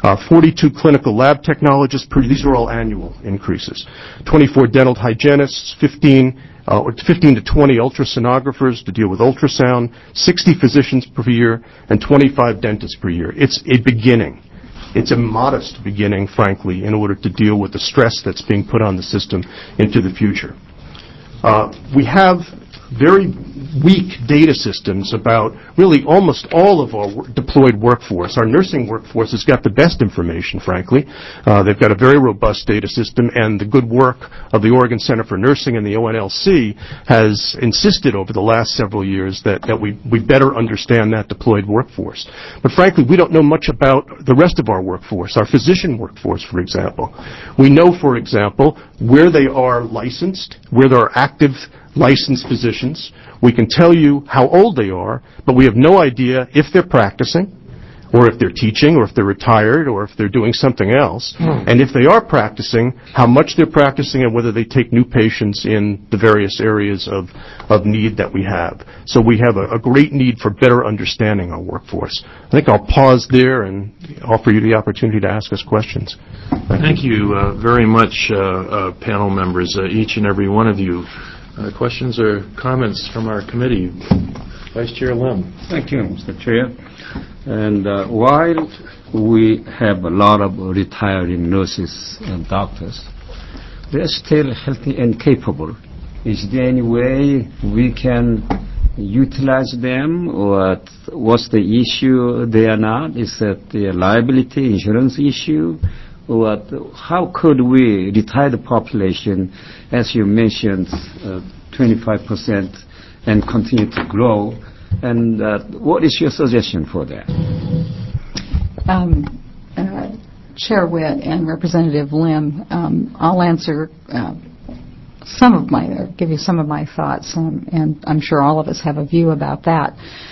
42 clinical lab technologists these are all annual increases. 24 dental hygienists, 15 to 20 ultrasonographers to deal with ultrasound, 60 physicians per year, and 25 dentists per year. It's a beginning. It's a modest beginning, frankly, in order to deal with the stress that's being put on the system into the future. We have very weak data systems about really almost all of our deployed workforce. Our nursing workforce has got the best information, frankly. They've got a very robust data system, and the good work of the Oregon Center for Nursing and the ONLC has insisted over the last several years that we better understand that deployed workforce. But frankly, we don't know much about the rest of our workforce, our physician workforce, for example. We know, for example, where they are licensed, where there are active licensed physicians. We can tell you how old they are, but we have no idea if they're practicing, or if they're teaching, or if they're retired, or if they're doing something else. And if they are practicing, how much they're practicing and whether they take new patients in the various areas of need that we have. So we have a great need for better understanding our workforce. I think I'll pause there and offer you the opportunity to ask us questions. Thank you very much, panel members, each and every one of you. Questions or comments from our committee? Vice Chair Lim. Thank you, Mr. Chair. And while we have a lot of retiring nurses and doctors, they're still healthy and capable. Is there any way we can utilize them, or what's the issue they are not? Is that the liability insurance issue? Or how could we retire the population, as you mentioned, 25%, and continue to grow? And what is your suggestion for that? Chair Witt and Representative Lim, I'll answer give you some of my thoughts, and I'm sure all of us have a view about that.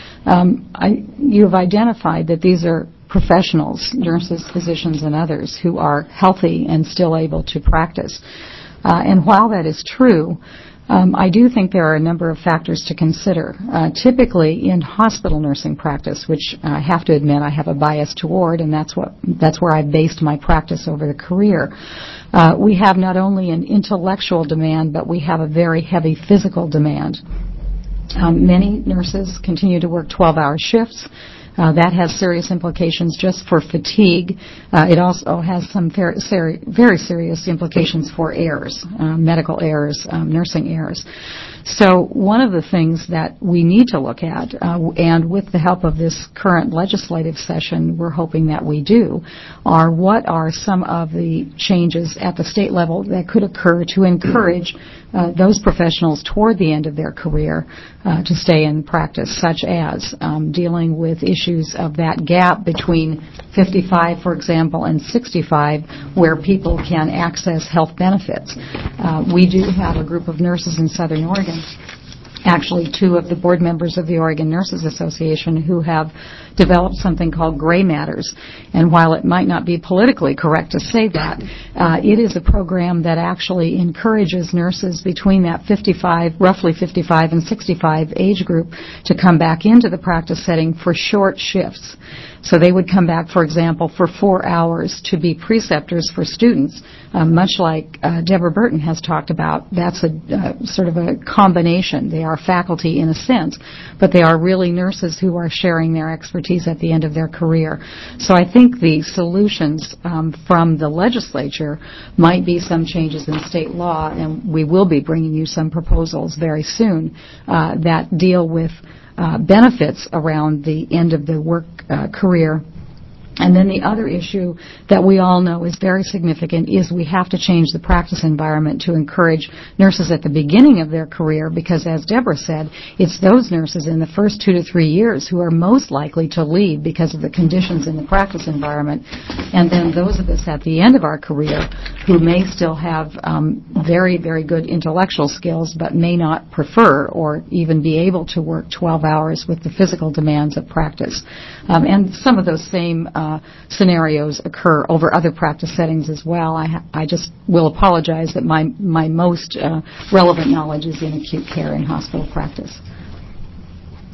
You've identified that these are professionals, nurses, physicians, and others who are healthy and still able to practice. And while that is true, I do think there are a number of factors to consider. Typically, in hospital nursing practice, which I have to admit I have a bias toward, and that's where I've based my practice over the career, we have not only an intellectual demand, but we have a very heavy physical demand. Many nurses continue to work 12-hour shifts. That has serious implications just for fatigue. It also has some very serious implications for errors, medical errors, nursing errors. So one of the things that we need to look at, and with the help of this current legislative session, we're hoping that we do, are what are some of the changes at the state level that could occur to encourage those professionals toward the end of their career to stay in practice, such as dealing with issues of that gap between 55, for example, and 65, where people can access health benefits. We do have a group of nurses in Southern Oregon, actually 2 of the board members of the Oregon Nurses Association, who have developed something called Gray Matters. And while it might not be politically correct to say that, it is a program that actually encourages nurses between that roughly 55 and 65 age group to come back into the practice setting for short shifts. So they would come back, for example, for 4 hours to be preceptors for students, much like Deborah Burton has talked about. That's a sort of a combination. They are faculty in a sense, but they are really nurses who are sharing their expertise at the end of their career. So I think the solutions from the legislature might be some changes in state law, and we will be bringing you some proposals very soon that deal with benefits around the end of the work career. And then the other issue that we all know is very significant is we have to change the practice environment to encourage nurses at the beginning of their career, because as Deborah said, it's those nurses in the first 2 to 3 years who are most likely to leave because of the conditions in the practice environment. And then those of us at the end of our career who may still have very, very good intellectual skills but may not prefer or even be able to work 12 hours with the physical demands of practice. And some of those same scenarios occur over other practice settings as well. I just will apologize that my most relevant knowledge is in acute care and hospital practice.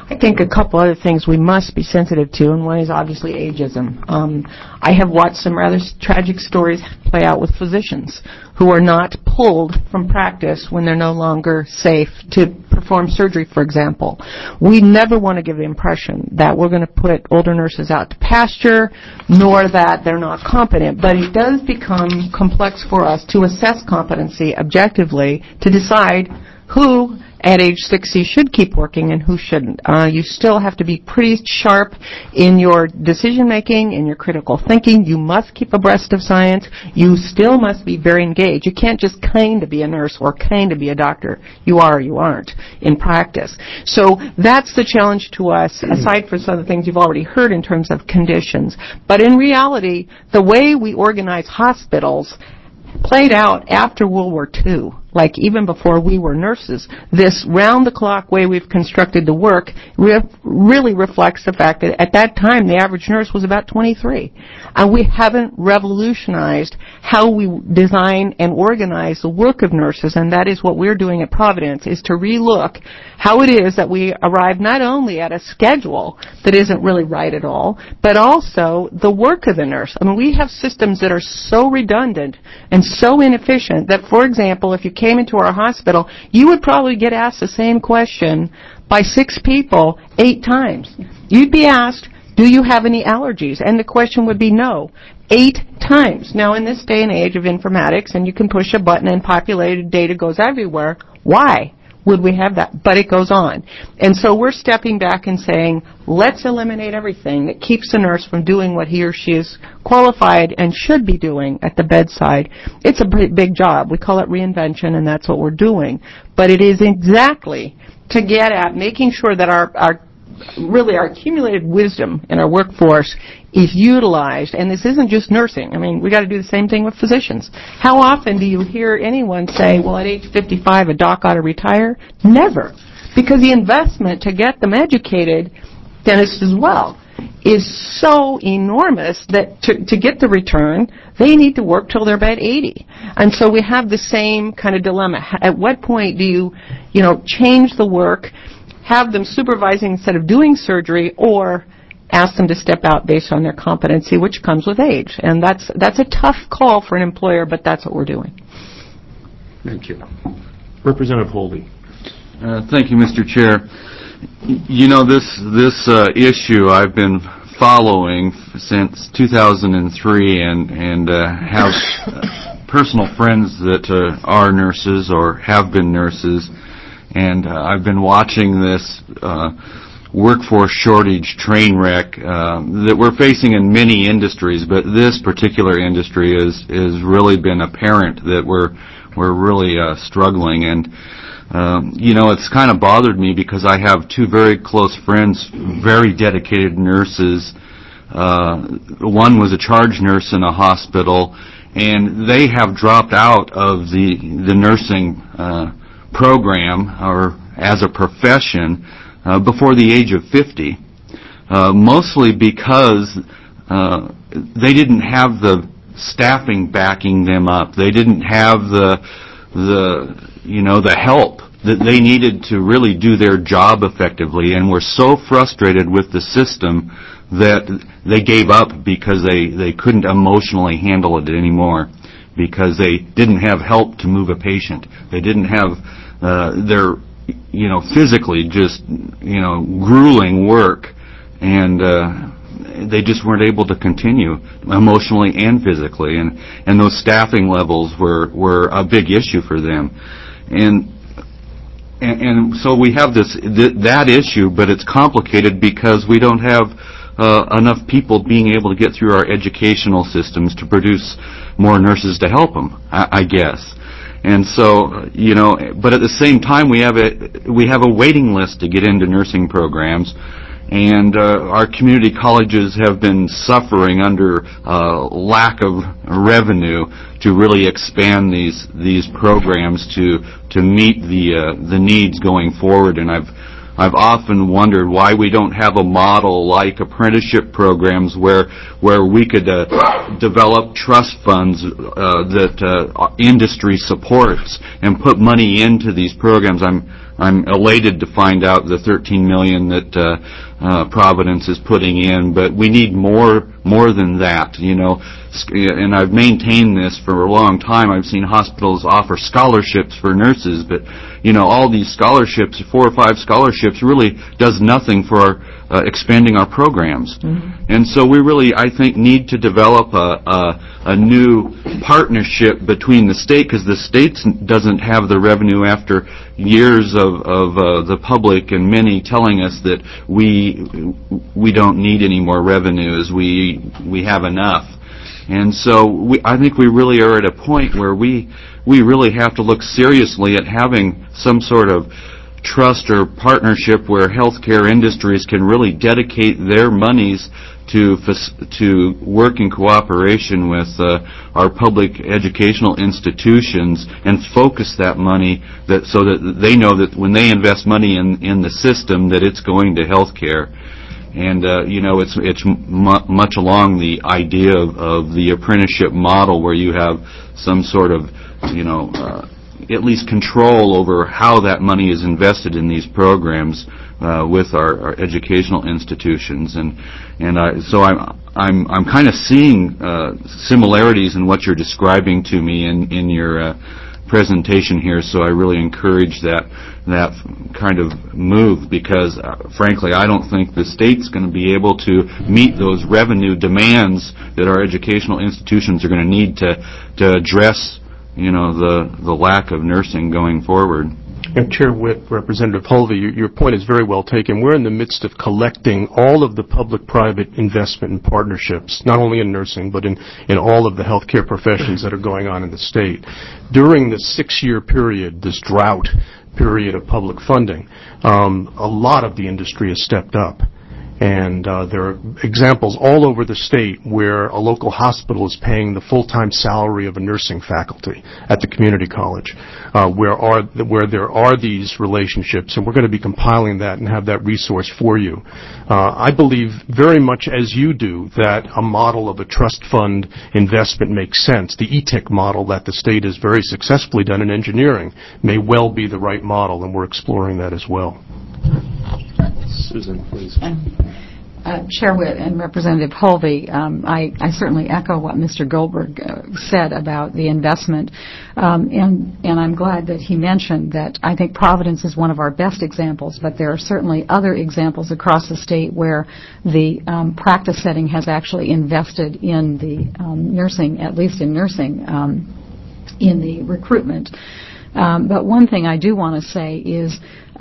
I think a couple other things we must be sensitive to, and one is obviously ageism. I have watched some rather tragic stories play out with physicians who are not pulled from practice when they're no longer safe to perform surgery, for example. We never want to give the impression that we're going to put older nurses out to pasture, nor that they're not competent, but it does become complex for us to assess competency objectively to decide who at age 60 should keep working and who shouldn't. You still have to be pretty sharp in your decision making, in your critical thinking. You must keep abreast of science. You still must be very engaged. You can't just kind of be a nurse or kind of be a doctor. You are or you aren't in practice. So that's the challenge to us, aside from some of the things you've already heard in terms of conditions. But in reality, the way we organize hospitals played out after World War II, like even before we were nurses. This round-the-clock way we've constructed the work really reflects the fact that at that time the average nurse was about 23. And we haven't revolutionized how we design and organize the work of nurses, and that is what we're doing at Providence, is to relook how it is that we arrive not only at a schedule that isn't really right at all, but also the work of the nurse. I mean, we have systems that are so redundant and so inefficient that, for example, if you came into our hospital, you would probably get asked the same question by 6 people 8 times. You'd be asked, do you have any allergies? And the question would be no. 8 times. Now, in this day and age of informatics, and you can push a button and populated data goes everywhere, why would we have that? But it goes on. And so we're stepping back and saying, let's eliminate everything that keeps the nurse from doing what he or she is qualified and should be doing at the bedside. It's a big job. We call it reinvention, and that's what we're doing. But it is exactly to get at making sure that our accumulated wisdom in our workforce is utilized. And this isn't just nursing. I mean, we got to do the same thing with physicians. How often do you hear anyone say, well, at age 55, a doc ought to retire? Never. Because the investment to get them educated, dentists as well, is so enormous that to get the return, they need to work till they're about 80. And so we have the same kind of dilemma. At what point do you change the work, have them supervising instead of doing surgery, or ask them to step out based on their competency, which comes with age? And that's a tough call for an employer, but that's what we're doing. Thank you. Representative Holdy. Thank you, Mr. Chair. You know, this issue I've been following since 2003 and have personal friends that are nurses or have been nurses, and I've been watching this workforce shortage train wreck that we're facing in many industries, but this particular industry is really been apparent that we're really struggling. And it's kind of bothered me because I have 2 very close friends, very dedicated nurses. One was a charge nurse in a hospital, and they have dropped out of the nursing program or as a profession before the age of 50, mostly because they didn't have the staffing backing them up. They didn't have the help that they needed to really do their job effectively, and were so frustrated with the system that they gave up because they couldn't emotionally handle it anymore, because they didn't have help to move a patient. They didn't have their physically just grueling work, and they just weren't able to continue emotionally and physically, and those staffing levels were a big issue for them. And so we have that issue, but it's complicated because we don't have enough people being able to get through our educational systems to produce more nurses to help them, I guess. And so, but at the same time, we have a waiting list to get into nursing programs, and our community colleges have been suffering under lack of revenue to really expand these programs to meet the needs going forward. And I've often wondered why we don't have a model like apprenticeship programs where we could develop trust funds that industry supports and put money into these programs. I'm elated to find out the $13 million that Providence is putting in, but we need more than that, you know. And I've maintained this for a long time. I've seen hospitals offer scholarships for nurses, but, you know, all these scholarships, 4 or 5 scholarships, really does nothing for expanding our programs. Mm-hmm. And so we really, I think, need to develop a new partnership between the state, because the state doesn't have the revenue after years of the public and many telling us that we don't need any more revenues, we have enough. And so I think we really are at a point where we really have to look seriously at having some sort of trust or partnership where healthcare industries can really dedicate their monies to work in cooperation with our public educational institutions and focus that money so that they know that when they invest money in the system that it's going to healthcare. And you know, it's much along the idea of the apprenticeship model, where you have some sort of, you know, at least control over how that money is invested in these programs with our educational institutions. So I'm kind of seeing similarities in what you're describing to me in your presentation here. So I really encourage that kind of move, because frankly I don't think the state's going to be able to meet those revenue demands that our educational institutions are going to need to address, you know, the lack of nursing going forward. And Chair Witt, Representative Hulvey, your point is very well taken. We're in the midst of collecting all of the public-private investment and partnerships, not only in nursing, but in all of the healthcare professions that are going on in the state. During the 6-year period, this drought period of public funding, a lot of the industry has stepped up. And there are examples all over the state where a local hospital is paying the full-time salary of a nursing faculty at the community college, where there are these relationships, and we're going to be compiling that and have that resource for you. I believe very much as you do that a model of a trust fund investment makes sense. The ETIC model that the state has very successfully done in engineering may well be the right model, and we're exploring that as well. Susan, please. Chair Witt and Representative Hulvey, I certainly echo what Mr. Goldberg said about the investment, and I'm glad that he mentioned that I think Providence is one of our best examples, but there are certainly other examples across the state where the practice setting has actually invested in the nursing, at least in nursing, in the recruitment. But one thing I do want to say is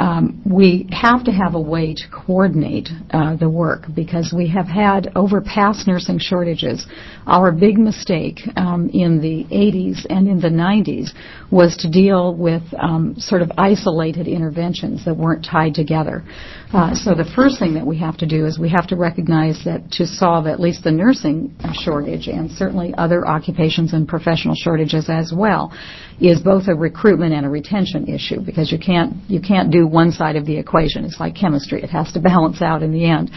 we have to have a way to coordinate the work, because we have had over past nursing shortages. Our big mistake in the 80s and in the 90s was to deal with sort of isolated interventions that weren't tied together. So the first thing that we have to do is we have to recognize that to solve at least the nursing shortage, and certainly other occupations and professional shortages as well, is both a recruitment and a retention issue, because you can't do one side of the equation. It's like chemistry. It has to balance out in the end.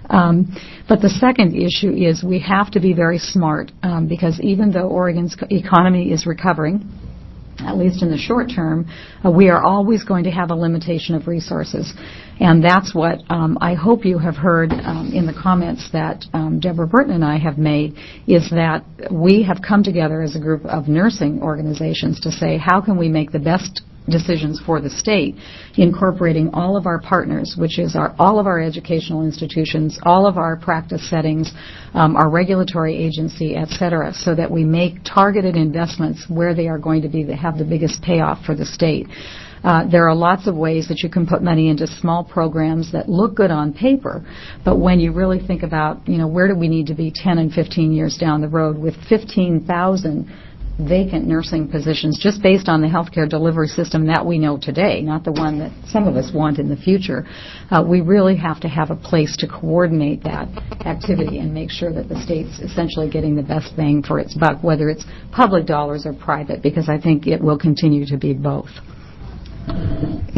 But the second issue is we have to be very smart, because even though Oregon's economy is recovering, at least in the short term, we are always going to have a limitation of resources. And that's what I hope you have heard in the comments that Deborah Burton and I have made, is that we have come together as a group of nursing organizations to say, how can we make the best decisions for the state, incorporating all of our partners, which is all of our educational institutions, all of our practice settings, our regulatory agency, et cetera, so that we make targeted investments where they are going to have the biggest payoff for the state. There are lots of ways that you can put money into small programs that look good on paper, but when you really think about, where do we need to be 10 and 15 years down the road with 15,000 vacant nursing positions, just based on the healthcare delivery system that we know today, not the one that some of us want in the future, we really have to have a place to coordinate that activity and make sure that the state's essentially getting the best bang for its buck, whether it's public dollars or private, because I think it will continue to be both.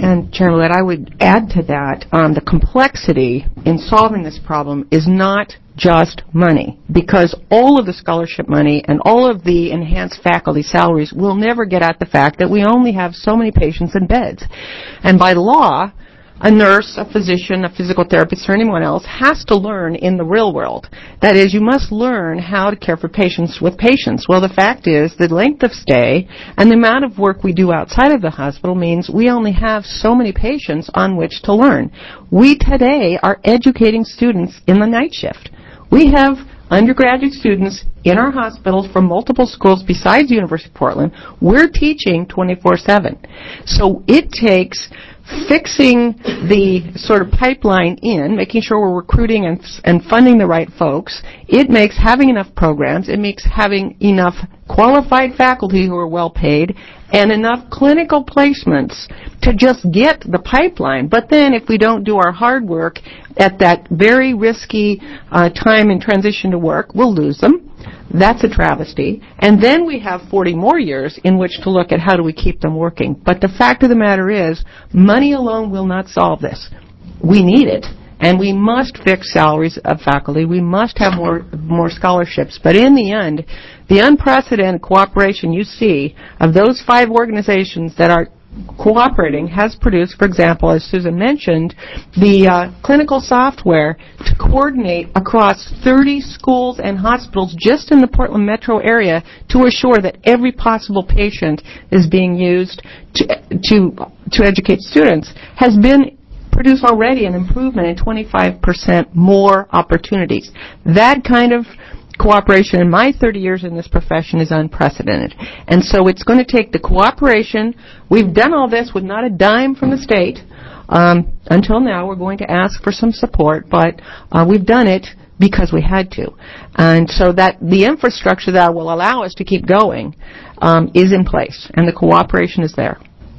And Chairman Litt, I would add to that, the complexity in solving this problem is not just money, because all of the scholarship money and all of the enhanced faculty salaries will never get at the fact that we only have so many patients and beds. And by law, a nurse, a physician, a physical therapist, or anyone else has to learn in the real world. That is, you must learn how to care for patients with patients. Well, the fact is the length of stay and the amount of work we do outside of the hospital means we only have so many patients on which to learn. We today are educating students in the night shift. We have undergraduate students in our hospitals from multiple schools besides University of Portland. We're teaching 24/7. So it takes fixing the sort of pipeline in, making sure we're recruiting and funding the right folks. It makes having enough programs, it makes having enough qualified faculty who are well paid, and enough clinical placements to just get the pipeline. But then if we don't do our hard work at that very risky time in transition to work, we'll lose them. That's a travesty. And then we have 40 more years in which to look at how do we keep them working. But the fact of the matter is, money alone will not solve this. We need it. And we must fix salaries of faculty. We must have more scholarships. But in the end, the unprecedented cooperation you see of those 5 organizations that are cooperating has produced, for example, as Susan mentioned, the clinical software to coordinate across 30 schools and hospitals just in the Portland metro area to assure that every possible patient is being used to educate students has been produced already an improvement in 25% more opportunities. That kind of cooperation in my 30 years in this profession is unprecedented. And so it's going to take the cooperation. We've done all this with not a dime from the state. Until now, we're going to ask for some support, but we've done it because we had to. And so that the infrastructure that will allow us to keep going is in place, and the cooperation is there.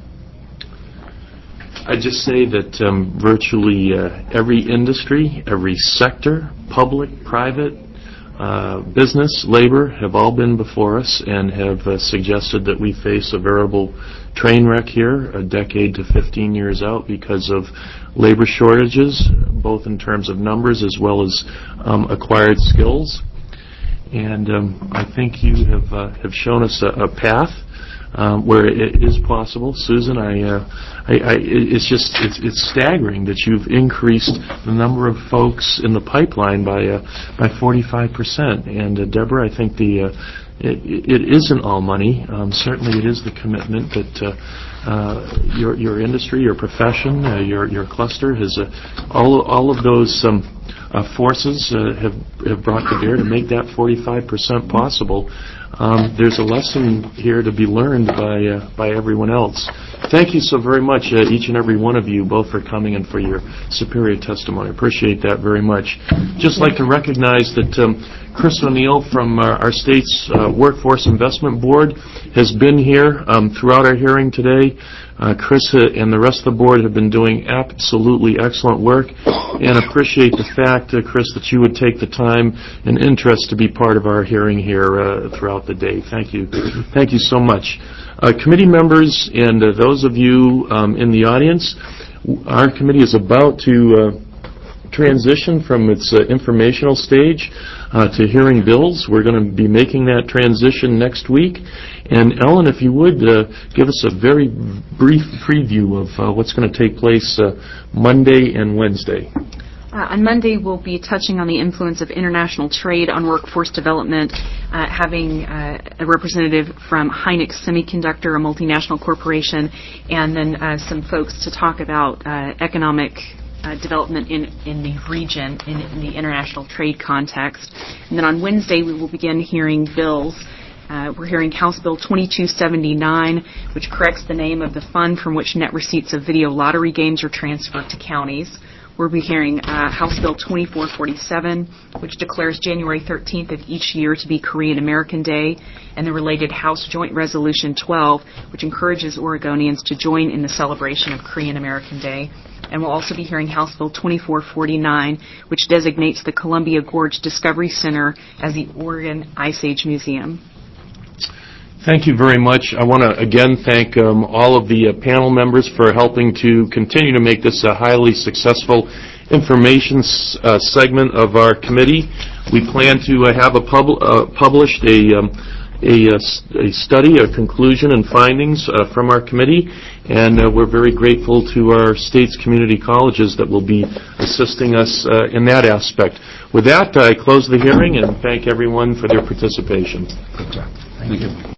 I'd just say that virtually every industry, every sector, public, private, business, labor, have all been before us and have suggested that we face a veritable train wreck here a decade to 15 years out because of labor shortages, both in terms of numbers as well as acquired skills. And I think you have shown us a path where it is possible. Susan, it's staggering that you've increased the number of folks in the pipeline by 45%. And Deborah, I think it isn't all money. Certainly, it is the commitment that your industry, your profession, your cluster has all of those forces have brought to bear to make that 45% possible. There's a lesson here to be learned by everyone else. Thank you so very much, each and every one of you, both for coming and for your superior testimony. Appreciate that very much. Just like to recognize that Chris O'Neill from our state's Workforce Investment Board has been here throughout our hearing today. Chris and the rest of the board have been doing absolutely excellent work, and appreciate the fact, Chris, that you would take the time and interest to be part of our hearing here throughout the day. Thank you. Thank you so much. Committee members and those of you in the audience, our committee is about to transition from its informational stage to hearing bills. We're going to be making that transition next week. And Ellen, if you would, give us a very brief preview of what's going to take place Monday and Wednesday. On Monday, we'll be touching on the influence of international trade on workforce development, having a representative from Hynix Semiconductor, a multinational corporation, and then some folks to talk about economic development in the region, in the international trade context. And then on Wednesday, we will begin hearing bills. We're hearing House Bill 2279, which corrects the name of the fund from which net receipts of video lottery games are transferred to counties. We'll be hearing House Bill 2447, which declares January 13th of each year to be Korean American Day, and the related House Joint Resolution 12, which encourages Oregonians to join in the celebration of Korean American Day. And we'll also be hearing House Bill 2449, which designates the Columbia Gorge Discovery Center as the Oregon Ice Age Museum. Thank you very much. I want to again thank all of the panel members for helping to continue to make this a highly successful information segment of our committee. We plan to have published a study, a conclusion and findings from our committee, and we're very grateful to our state's community colleges that will be assisting us in that aspect. With that, I close the hearing and thank everyone for their participation. Thank you.